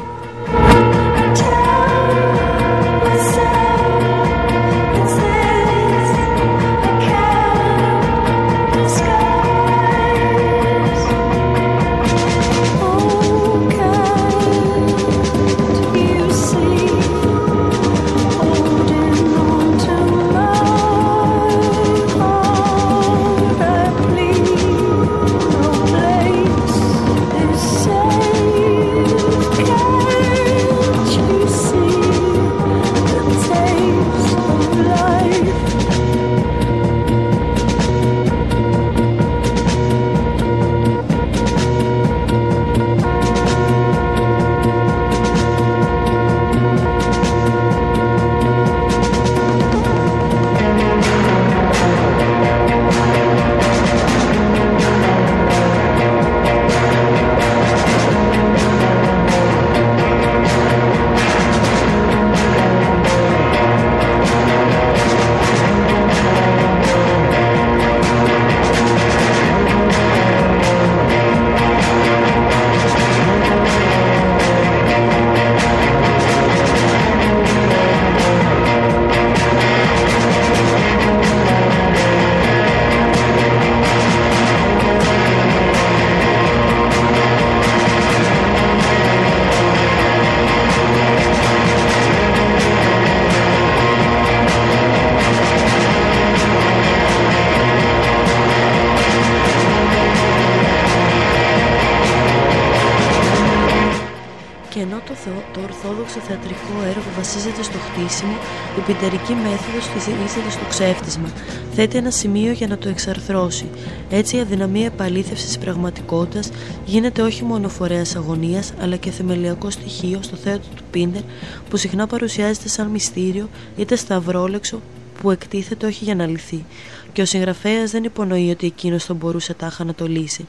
Το ορθόδοξο θεατρικό έργο βασίζεται στο χτίσιμο, η πιντερική μέθοδος στηρίζεται στο ξέφτισμα. Θέτει ένα σημείο για να το εξαρθρώσει. Έτσι η αδυναμία επαλήθευσης της πραγματικότητας γίνεται όχι μόνο φορέας αγωνίας, αλλά και θεμελιακό στοιχείο στο θέατρο του Πίντερ, που συχνά παρουσιάζεται σαν μυστήριο είτε σταυρόλεξο που εκτίθεται όχι για να λυθεί. Και ο συγγραφέας δεν υπονοεί ότι εκείνος θα μπορούσε τάχα να το λύσει.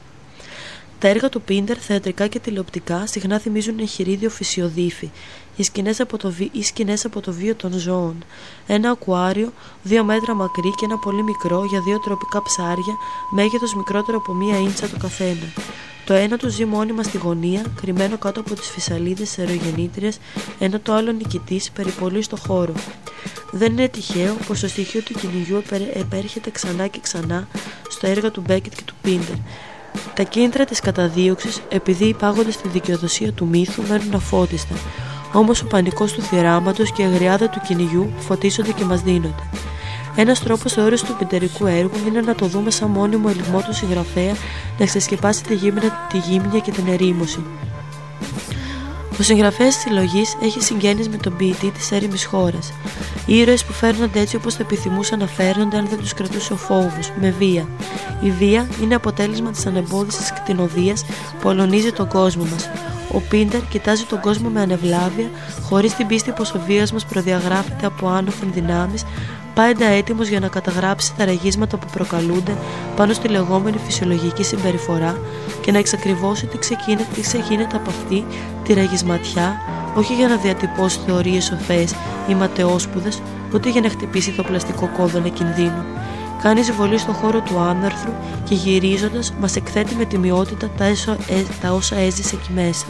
Τα έργα του Πίντερ, θεατρικά και τηλεοπτικά, συχνά θυμίζουν εγχειρίδιο φυσιοδίφη, οι σκηνές από, το βι... σκηνές από το βίο των ζώων. Ένα ακουάριο, δύο μέτρα μακρύ και ένα πολύ μικρό για δύο τροπικά ψάρια, μέγεθος μικρότερο από μία ίντσα το καθένα. Το ένα του ζει μόνιμα στη γωνία, κρυμμένο κάτω από τις φυσαλίδες της αερογεννήτριας, ενώ το άλλο νικητής περιπολεί στο χώρο. Δεν είναι τυχαίο πως το στοιχείο του κυνηγιού επέρχεται ξανά και ξανά στο έργα του Μπέκετ και του Πίντερ. Τα κίνητρα της καταδίωξης, επειδή υπάγονται στη δικαιοδοσία του μύθου, μένουν αφώτιστα. Όμως ο πανικός του θυράματος και η αγριάδα του κυνηγιού φωτίζονται και μας δίνονται. Ένας τρόπος θεώρησης του πιντερικού έργου είναι να το δούμε σαν μόνιμο ελιγμό του συγγραφέα να ξεσκεπάσει τη γύμνια, τη γύμνια και την ερήμωση. Ο συγγραφέας της συλλογής έχει συγγένειες με τον ποιητή της έρημης χώρας. Οι ήρωες που φέρνονται έτσι όπως θα επιθυμούσαν να φέρνονται αν δεν τους κρατούσε ο φόβος, με βία. Η βία είναι αποτέλεσμα της ανεμπόδιστης κτηνοδείας που αλωνίζει τον κόσμο μας. Ο Πίντερ κοιτάζει τον κόσμο με ανεβλάβεια, χωρίς την πίστη πως ο βίας μας προδιαγράφεται από άνωθεν δυνάμεις, πάντα έτοιμος για να καταγράψει τα ραγίσματα που προκαλούνται πάνω στη λεγόμενη φυσιολογική συμπεριφορά και να εξακριβώσει τι ξεκίνεται, τι ξεκίνεται από αυτή τη ραγισματιά, όχι για να διατυπώσει θεωρίες σοφές ή ματαιόσπουδες, ούτε για να χτυπήσει το πλαστικό κόδωνα κινδύνου. Κάνει εισβολή στο χώρο του άναρθρου και γυρίζοντας μας εκθέτει με τιμιότητα τα, έσω, ε, τα όσα έζησε εκεί μέσα.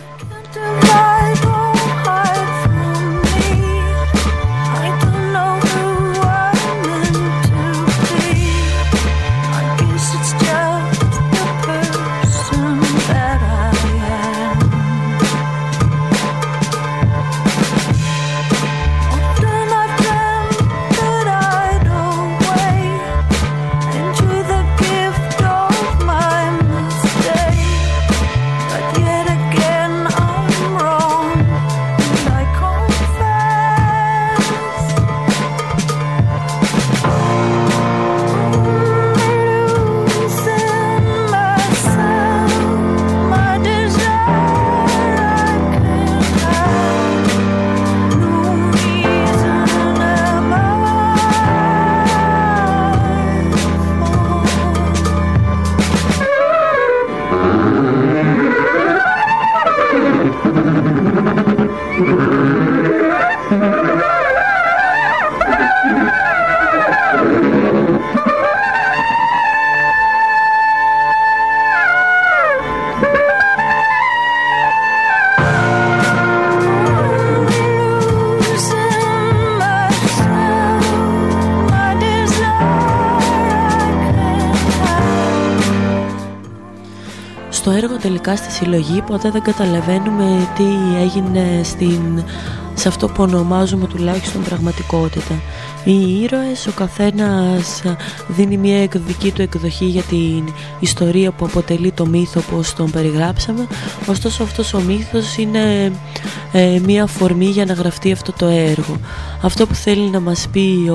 Στο έργο τελικά στη συλλογή ποτέ δεν καταλαβαίνουμε τι έγινε στην, σε αυτό που ονομάζουμε τουλάχιστον πραγματικότητα. Οι ήρωες, ο καθένας δίνει μια δική του εκδοχή για την ιστορία που αποτελεί το μύθο όπως τον περιγράψαμε, ωστόσο αυτός ο μύθος είναι ε, μια αφορμή για να γραφτεί αυτό το έργο. Αυτό που θέλει να μας πει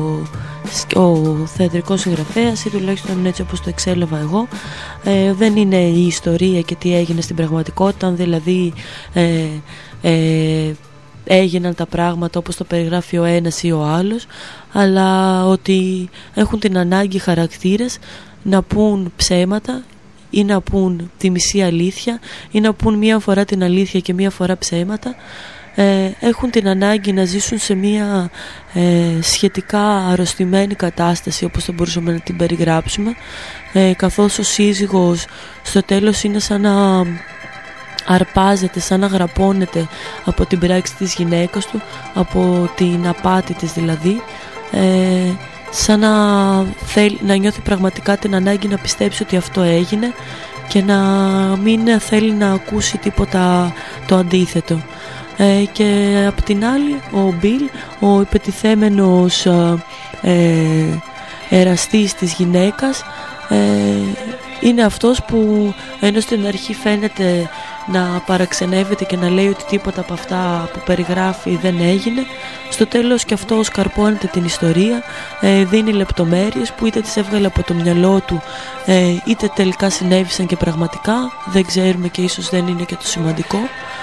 ο, ο θεατρικός συγγραφέας, ή τουλάχιστον έτσι όπως το εξέλαβα εγώ, ε, δεν είναι η ιστορία και τι έγινε στην πραγματικότητα, αν δηλαδή ε, ε, έγιναν τα πράγματα όπως το περιγράφει ο ένας ή ο άλλος, αλλά ότι έχουν την ανάγκη χαρακτήρες να πούν ψέματα ή να πούν τη μισή αλήθεια ή να πούν μία φορά την αλήθεια και μία φορά ψέματα. Ε, έχουν την ανάγκη να ζήσουν σε μία ε, σχετικά αρρωστημένη κατάσταση, όπως θα μπορούσαμε να την περιγράψουμε, ε, καθώς ο σύζυγος στο τέλος είναι σαν να αρπάζεται, σαν να γραπώνεται από την πράξη της γυναίκας του, από την απάτη της δηλαδή, ε, σαν να, θέλει, να νιώθει πραγματικά την ανάγκη να πιστέψει ότι αυτό έγινε και να μην θέλει να ακούσει τίποτα το αντίθετο. Ε, και απ' την άλλη ο Μπιλ, ο υπετιθέμενος ε, εραστής της γυναίκας, ε, είναι αυτός που ενώ στην αρχή φαίνεται να παραξενεύεται και να λέει ότι τίποτα από αυτά που περιγράφει δεν έγινε, στο τέλος και αυτό σκαρπώνεται την ιστορία, ε, δίνει λεπτομέρειες που είτε τις έβγαλε από το μυαλό του, ε, είτε τελικά συνέβησαν και πραγματικά, δεν ξέρουμε και ίσως δεν είναι και το σημαντικό.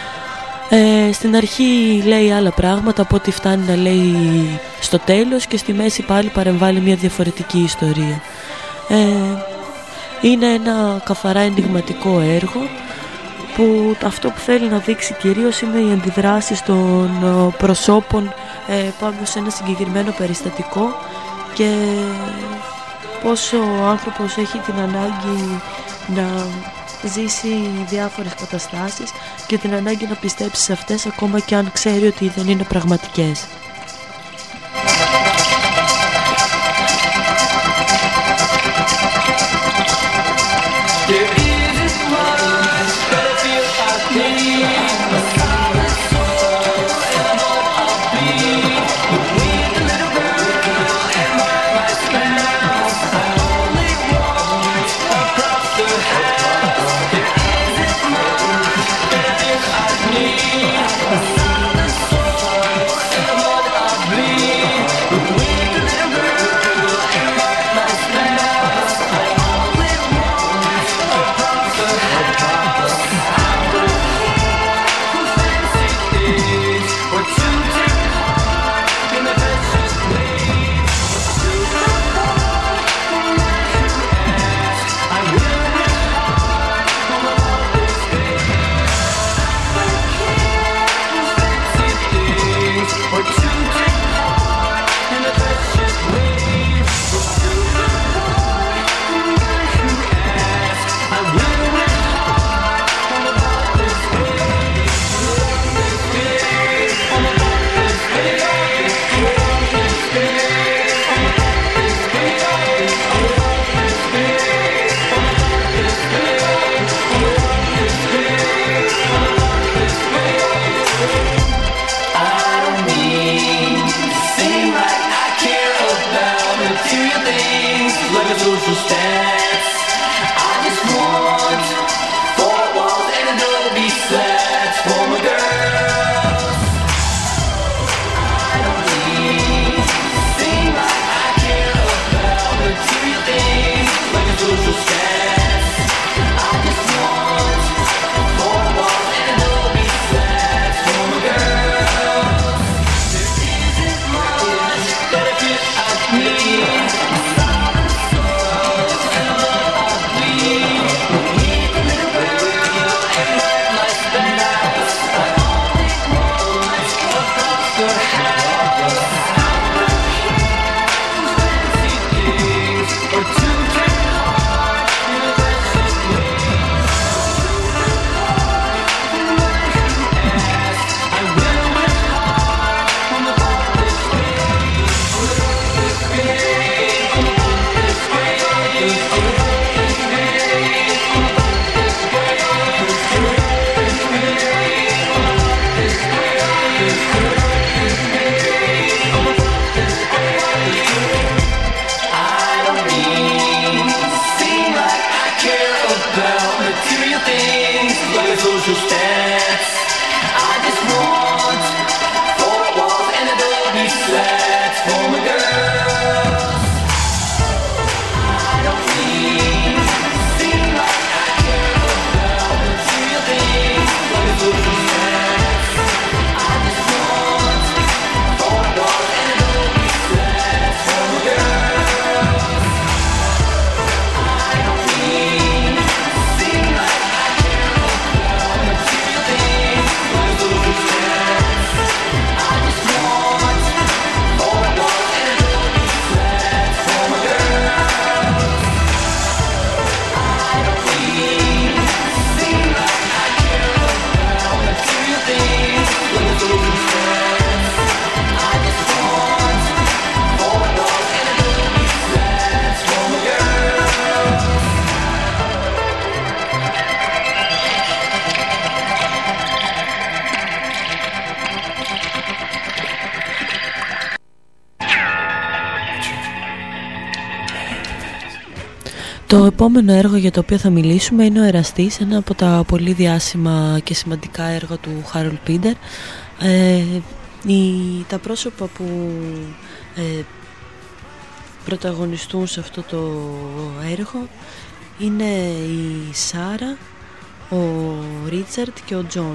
Ε, στην αρχή λέει άλλα πράγματα από ό,τι φτάνει να λέει στο τέλος, και στη μέση πάλι παρεμβάλλει μια διαφορετική ιστορία. Ε, είναι ένα καθαρά ενδειγματικό έργο που αυτό που θέλει να δείξει κυρίως είναι οι αντιδράσεις των προσώπων ε, πάνω σε ένα συγκεκριμένο περιστατικό και πώς ο άνθρωπος έχει την ανάγκη να ζήσει διάφορες καταστάσεις και την ανάγκη να πιστέψει σε αυτές ακόμα και αν ξέρει ότι δεν είναι πραγματικές. social stats. I just want four walls and Adobe slats for my girls. I don't need to seem like I care about material things like a social stats. I just want four walls and Adobe slats for my girls. There isn't much that I feel I need. Social stats. I just want four walls and Adobe slats for my girls. I don't need to seem like I care about material things like social stats. I just want four walls and Adobe slats for my girls. I don't need to seem like I care about material things like social stats. I just want four walls and Adobe slats for my girls. I don't need to seem like I care about material things like social stats. I just want four walls and Adobe slats for my girls. Το επόμενο έργο για το οποίο θα μιλήσουμε είναι ο Εραστής, ένα από τα πολύ διάσημα και σημαντικά έργα του Χάρολντ Πίντερ. Ε, οι, τα πρόσωπα που ε, πρωταγωνιστούν σε αυτό το έργο είναι η Σάρα, ο Ρίτσαρντ και ο Τζον.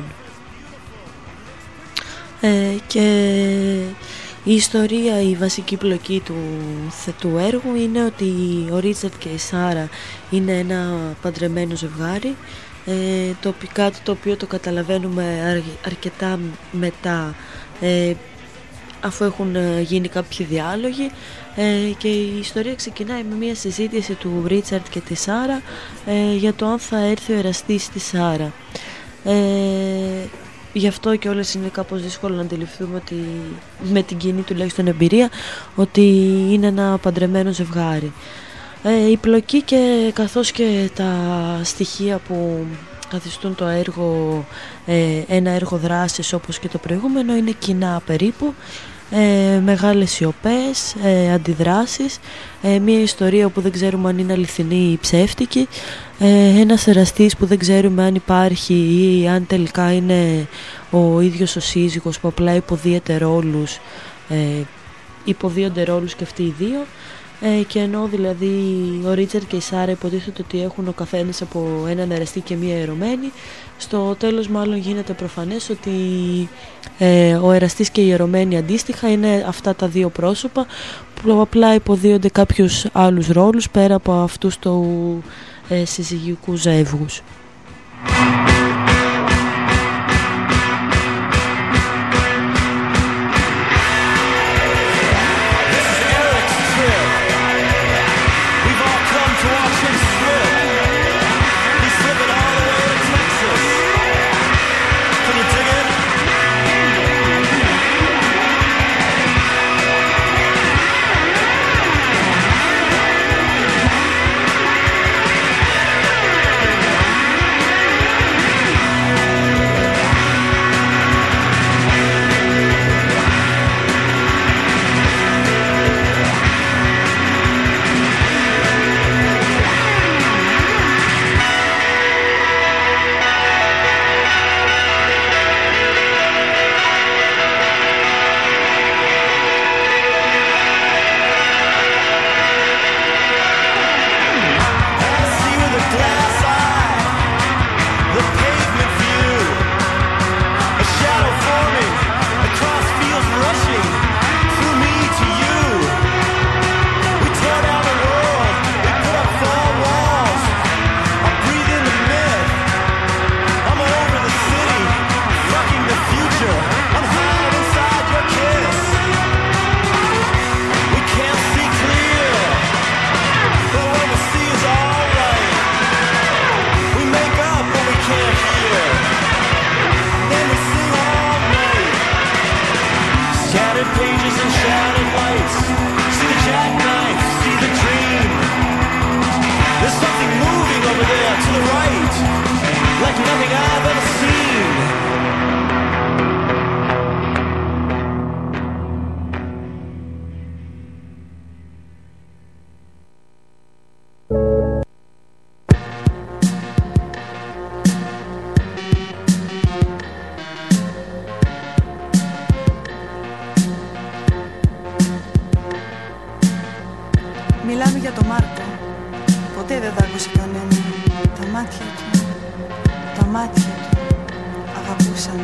Ε, και η ιστορία, η βασική πλοκή του, του έργου είναι ότι ο Ρίτσαρντ και η Σάρα είναι ένα παντρεμένο ζευγάρι, ε, το, κάτι το οποίο το καταλαβαίνουμε αρ, αρκετά μετά, ε, αφού έχουν γίνει κάποιοι διάλογοι, ε, και η ιστορία ξεκινάει με μια συζήτηση του Ρίτσαρντ και τη Σάρα ε, για το αν θα έρθει ο εραστής στη Σάρα. Ε, Γι' αυτό και όλες είναι κάπως δύσκολο να αντιληφθούμε ότι, με την κοινή τουλάχιστον εμπειρία, ότι είναι ένα παντρεμένο ζευγάρι. Ε, η πλοκή και καθώς και τα στοιχεία που καθιστούν το έργο ε, ένα έργο δράσης όπως και το προηγούμενο είναι κοινά περίπου. Ε, μεγάλες σιωπές, ε, αντιδράσεις, ε, μια ιστορία που δεν ξέρουμε αν είναι αληθινή ή ψεύτικη, ε, ένας εραστής που δεν ξέρουμε αν υπάρχει ή αν τελικά είναι ο ίδιος ο σύζυγος που απλά υποδίεται ρόλους, ε, υποδίονται ρόλους και αυτοί οι δύο, ε, και ενώ δηλαδή ο Ρίτσαρντ και η Σάρα υποτίθεται ότι έχουν ο καθένας από έναν εραστή και μία ερωμένη, στο τέλος μάλλον γίνεται προφανές ότι ε, ο εραστής και η ερωμένη αντίστοιχα είναι αυτά τα δύο πρόσωπα που απλά υποδίονται κάποιους άλλους ρόλους πέρα από αυτούς του ε, συζυγικού ζεύγους. We'll be right back. like nothing I've ever seen. Μιλάμε για το Μάρκο. Ποτέ δεν δάκωσε κανένα. Τα μάτια του, τα μάτια του αγαπούσαν,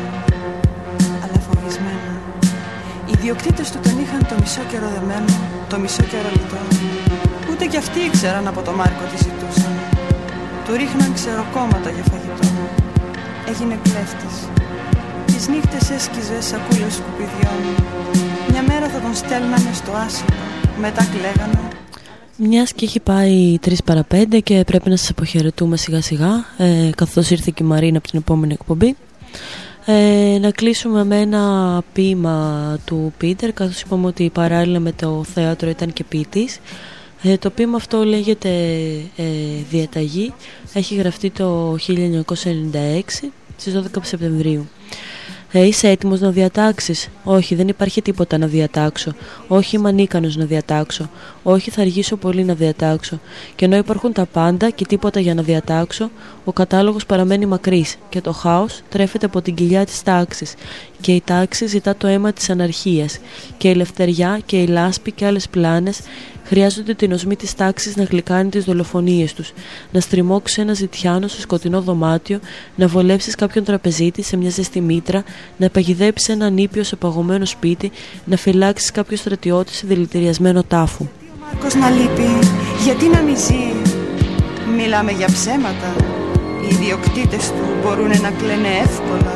αλλά φοβισμένα. Οι ιδιοκτήτες του τον είχαν το μισό καιρό δεμένο, το μισό καιρό λιτό. Ούτε κι αυτοί ήξεραν από το Μάρκο τι ζητούσαν. Του ρίχναν ξεροκόμματα για φαγητό. Έγινε κλέφτης. Τις νύχτες έσκιζε σακούλες σκουπιδιών. Μια μέρα θα τον στέλνανε στο άσυλο. Μετά κλαίγανε. Μιας και έχει πάει τρεις παρά πέντε και πρέπει να σας αποχαιρετούμε σιγά σιγά, ε, καθώς ήρθε και η Μαρίνα από την επόμενη εκπομπή, ε, να κλείσουμε με ένα ποίημα του Πίτερ, καθώς είπαμε ότι παράλληλα με το θέατρο ήταν και ποιητής. ε, Το ποίημα αυτό λέγεται ε, Διαταγή. Έχει γραφτεί το χίλια εννιακόσια ενενήντα έξι στις δώδεκα Σεπτεμβρίου. Ε, είσαι έτοιμος να διατάξεις? Όχι, δεν υπάρχει τίποτα να διατάξω. Όχι, είμαι ανίκανος να διατάξω. Όχι, θα αργήσω πολύ να διατάξω. Και ενώ υπάρχουν τα πάντα και τίποτα για να διατάξω, ο κατάλογος παραμένει μακρύς και το χάος τρέφεται από την κοιλιά της τάξης. Και η τάξη ζητά το αίμα της αναρχίας. Και η ελευθεριά και η λάσπη και άλλες πλάνες χρειάζονται την οσμή της τάξης να γλυκάνει τις δολοφονίες τους, να στριμώξει ένα ζητιάνο σε σκοτεινό δωμάτιο, να βολέψεις κάποιον τραπεζίτη σε μια ζεστή μήτρα, να παγιδέψεις έναν ήπιο σε παγωμένο σπίτι, να φυλάξεις κάποιο στρατιώτη σε δηλητηριασμένο τάφο. Γιατί ο Μάρκος να λείπει, γιατί να μη ζει? Μιλάμε για ψέματα. Οι ιδιοκτήτες του μπορούν να κλαίνε εύκολα.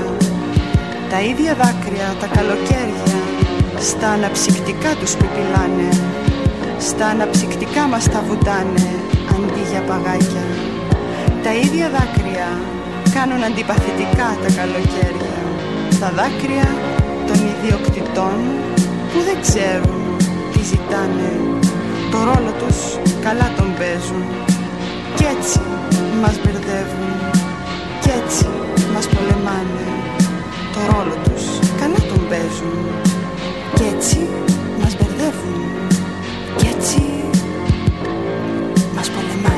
Τα ίδια δάκρυα τα καλοκαίρια στα αναψυκτικά τους πιπιλάνε. Στα αναψυκτικά μας τα βουτάνε αντί για παγάκια. Τα ίδια δάκρυα κάνουν αντιπαθητικά τα καλοκαίρια. Τα δάκρυα των ιδιοκτητών που δεν ξέρουν τι ζητάνε. Το ρόλο τους καλά τον παίζουν. Κι έτσι μας μπερδεύουν. Κι έτσι μας πολεμάνε. Το ρόλο τους καλά τον παίζουν. Κι έτσι μας μπερδεύουν. Κι έτσι μας πολεμάνε.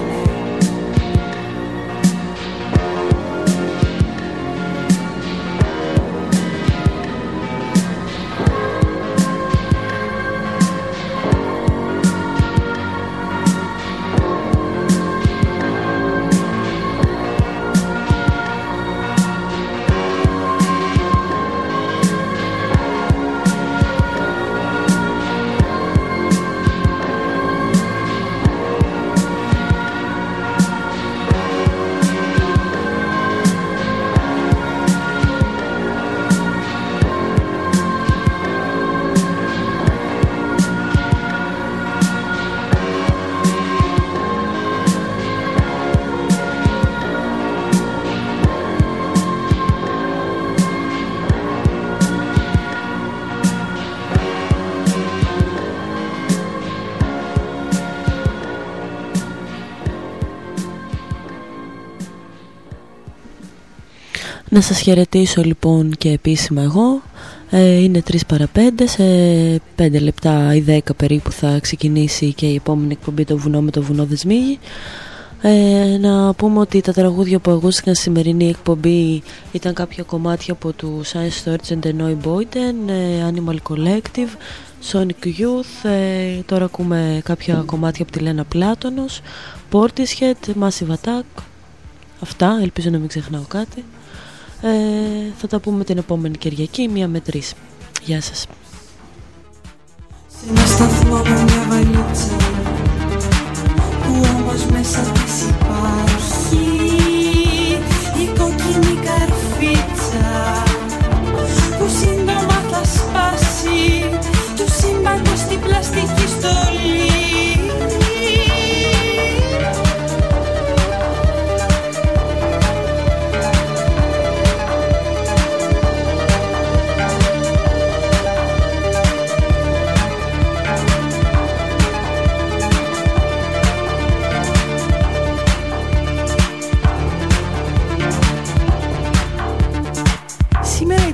Να σας χαιρετήσω λοιπόν και επίσημα εγώ. ε, Είναι τρεις παρά πέντε. Σε πέντε λεπτά ή δέκα περίπου θα ξεκινήσει και η επόμενη εκπομπή Το βουνό με το βουνό Δεσμήγη. ε, Να πούμε ότι τα τραγούδια που ακούστηκαν στη σημερινή εκπομπή ήταν κάποια κομμάτια από του Science Storage and the Neubeuten, Animal Collective, Sonic Youth. ε, Τώρα ακούμε κάποια κομμάτια από τη Λένα Πλάτωνος, Portishead, Massive Attack. Αυτά, ελπίζω να μην ξεχνάω κάτι. Ε, θα τα πούμε την επόμενη Κυριακή, μία με τρεις. Γεια σας. Σε ένα σταθμό με μια βαλίτσα που όμως μέσα της υπάρχει η κόκκινη καρφίτσα που σύντομα θα σπάσει του σύμπαντος στην πλαστική στολή.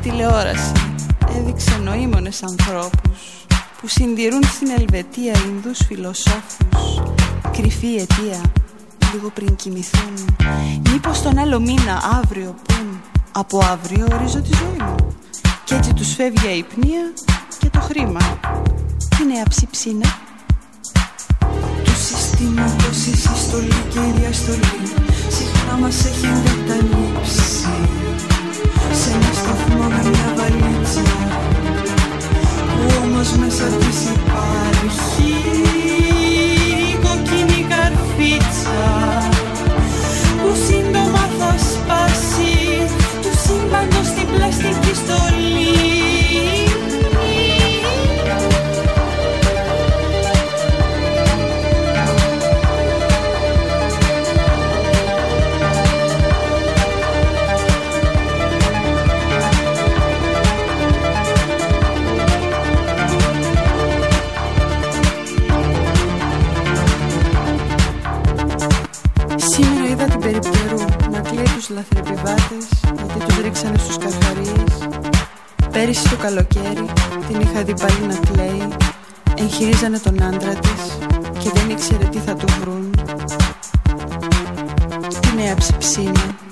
τηλεόραση έδειξε νοήμονες ανθρώπους που συντηρούν στην Ελβετία Ινδούς φιλοσόφους. Κρυφή αιτία, λίγο πριν κοιμηθούν. Μήπως τον άλλο μήνα αύριο πουν, από αύριο ορίζω τη ζωή μου. Κι έτσι τους φεύγει η αϊπνία και το χρήμα. Τι νέα ψιψίνα. Του συστήματος η συστολή και η διαστολή συχνά μας έχει εγκαταλείψει. Σε ένα σταθμό με μια βαλίτσα που όμως μέσα της υπάρχει κοκκινή καρφίτσα που σύντομα θα σπάσει του σύμπαντος στην πλαστική στολή. Σήμερα είδα την περιπτερού να κλαίει τους λαθρεπιβάτες γιατί τους ρίξανε στους καθαρίες. Πέρυσι το καλοκαίρι την είχα δει πάλι να κλαίει. Εγχειρίζανε τον άντρα της και δεν ήξερε τι θα του βρουν. Τι νέα ψιψίνα.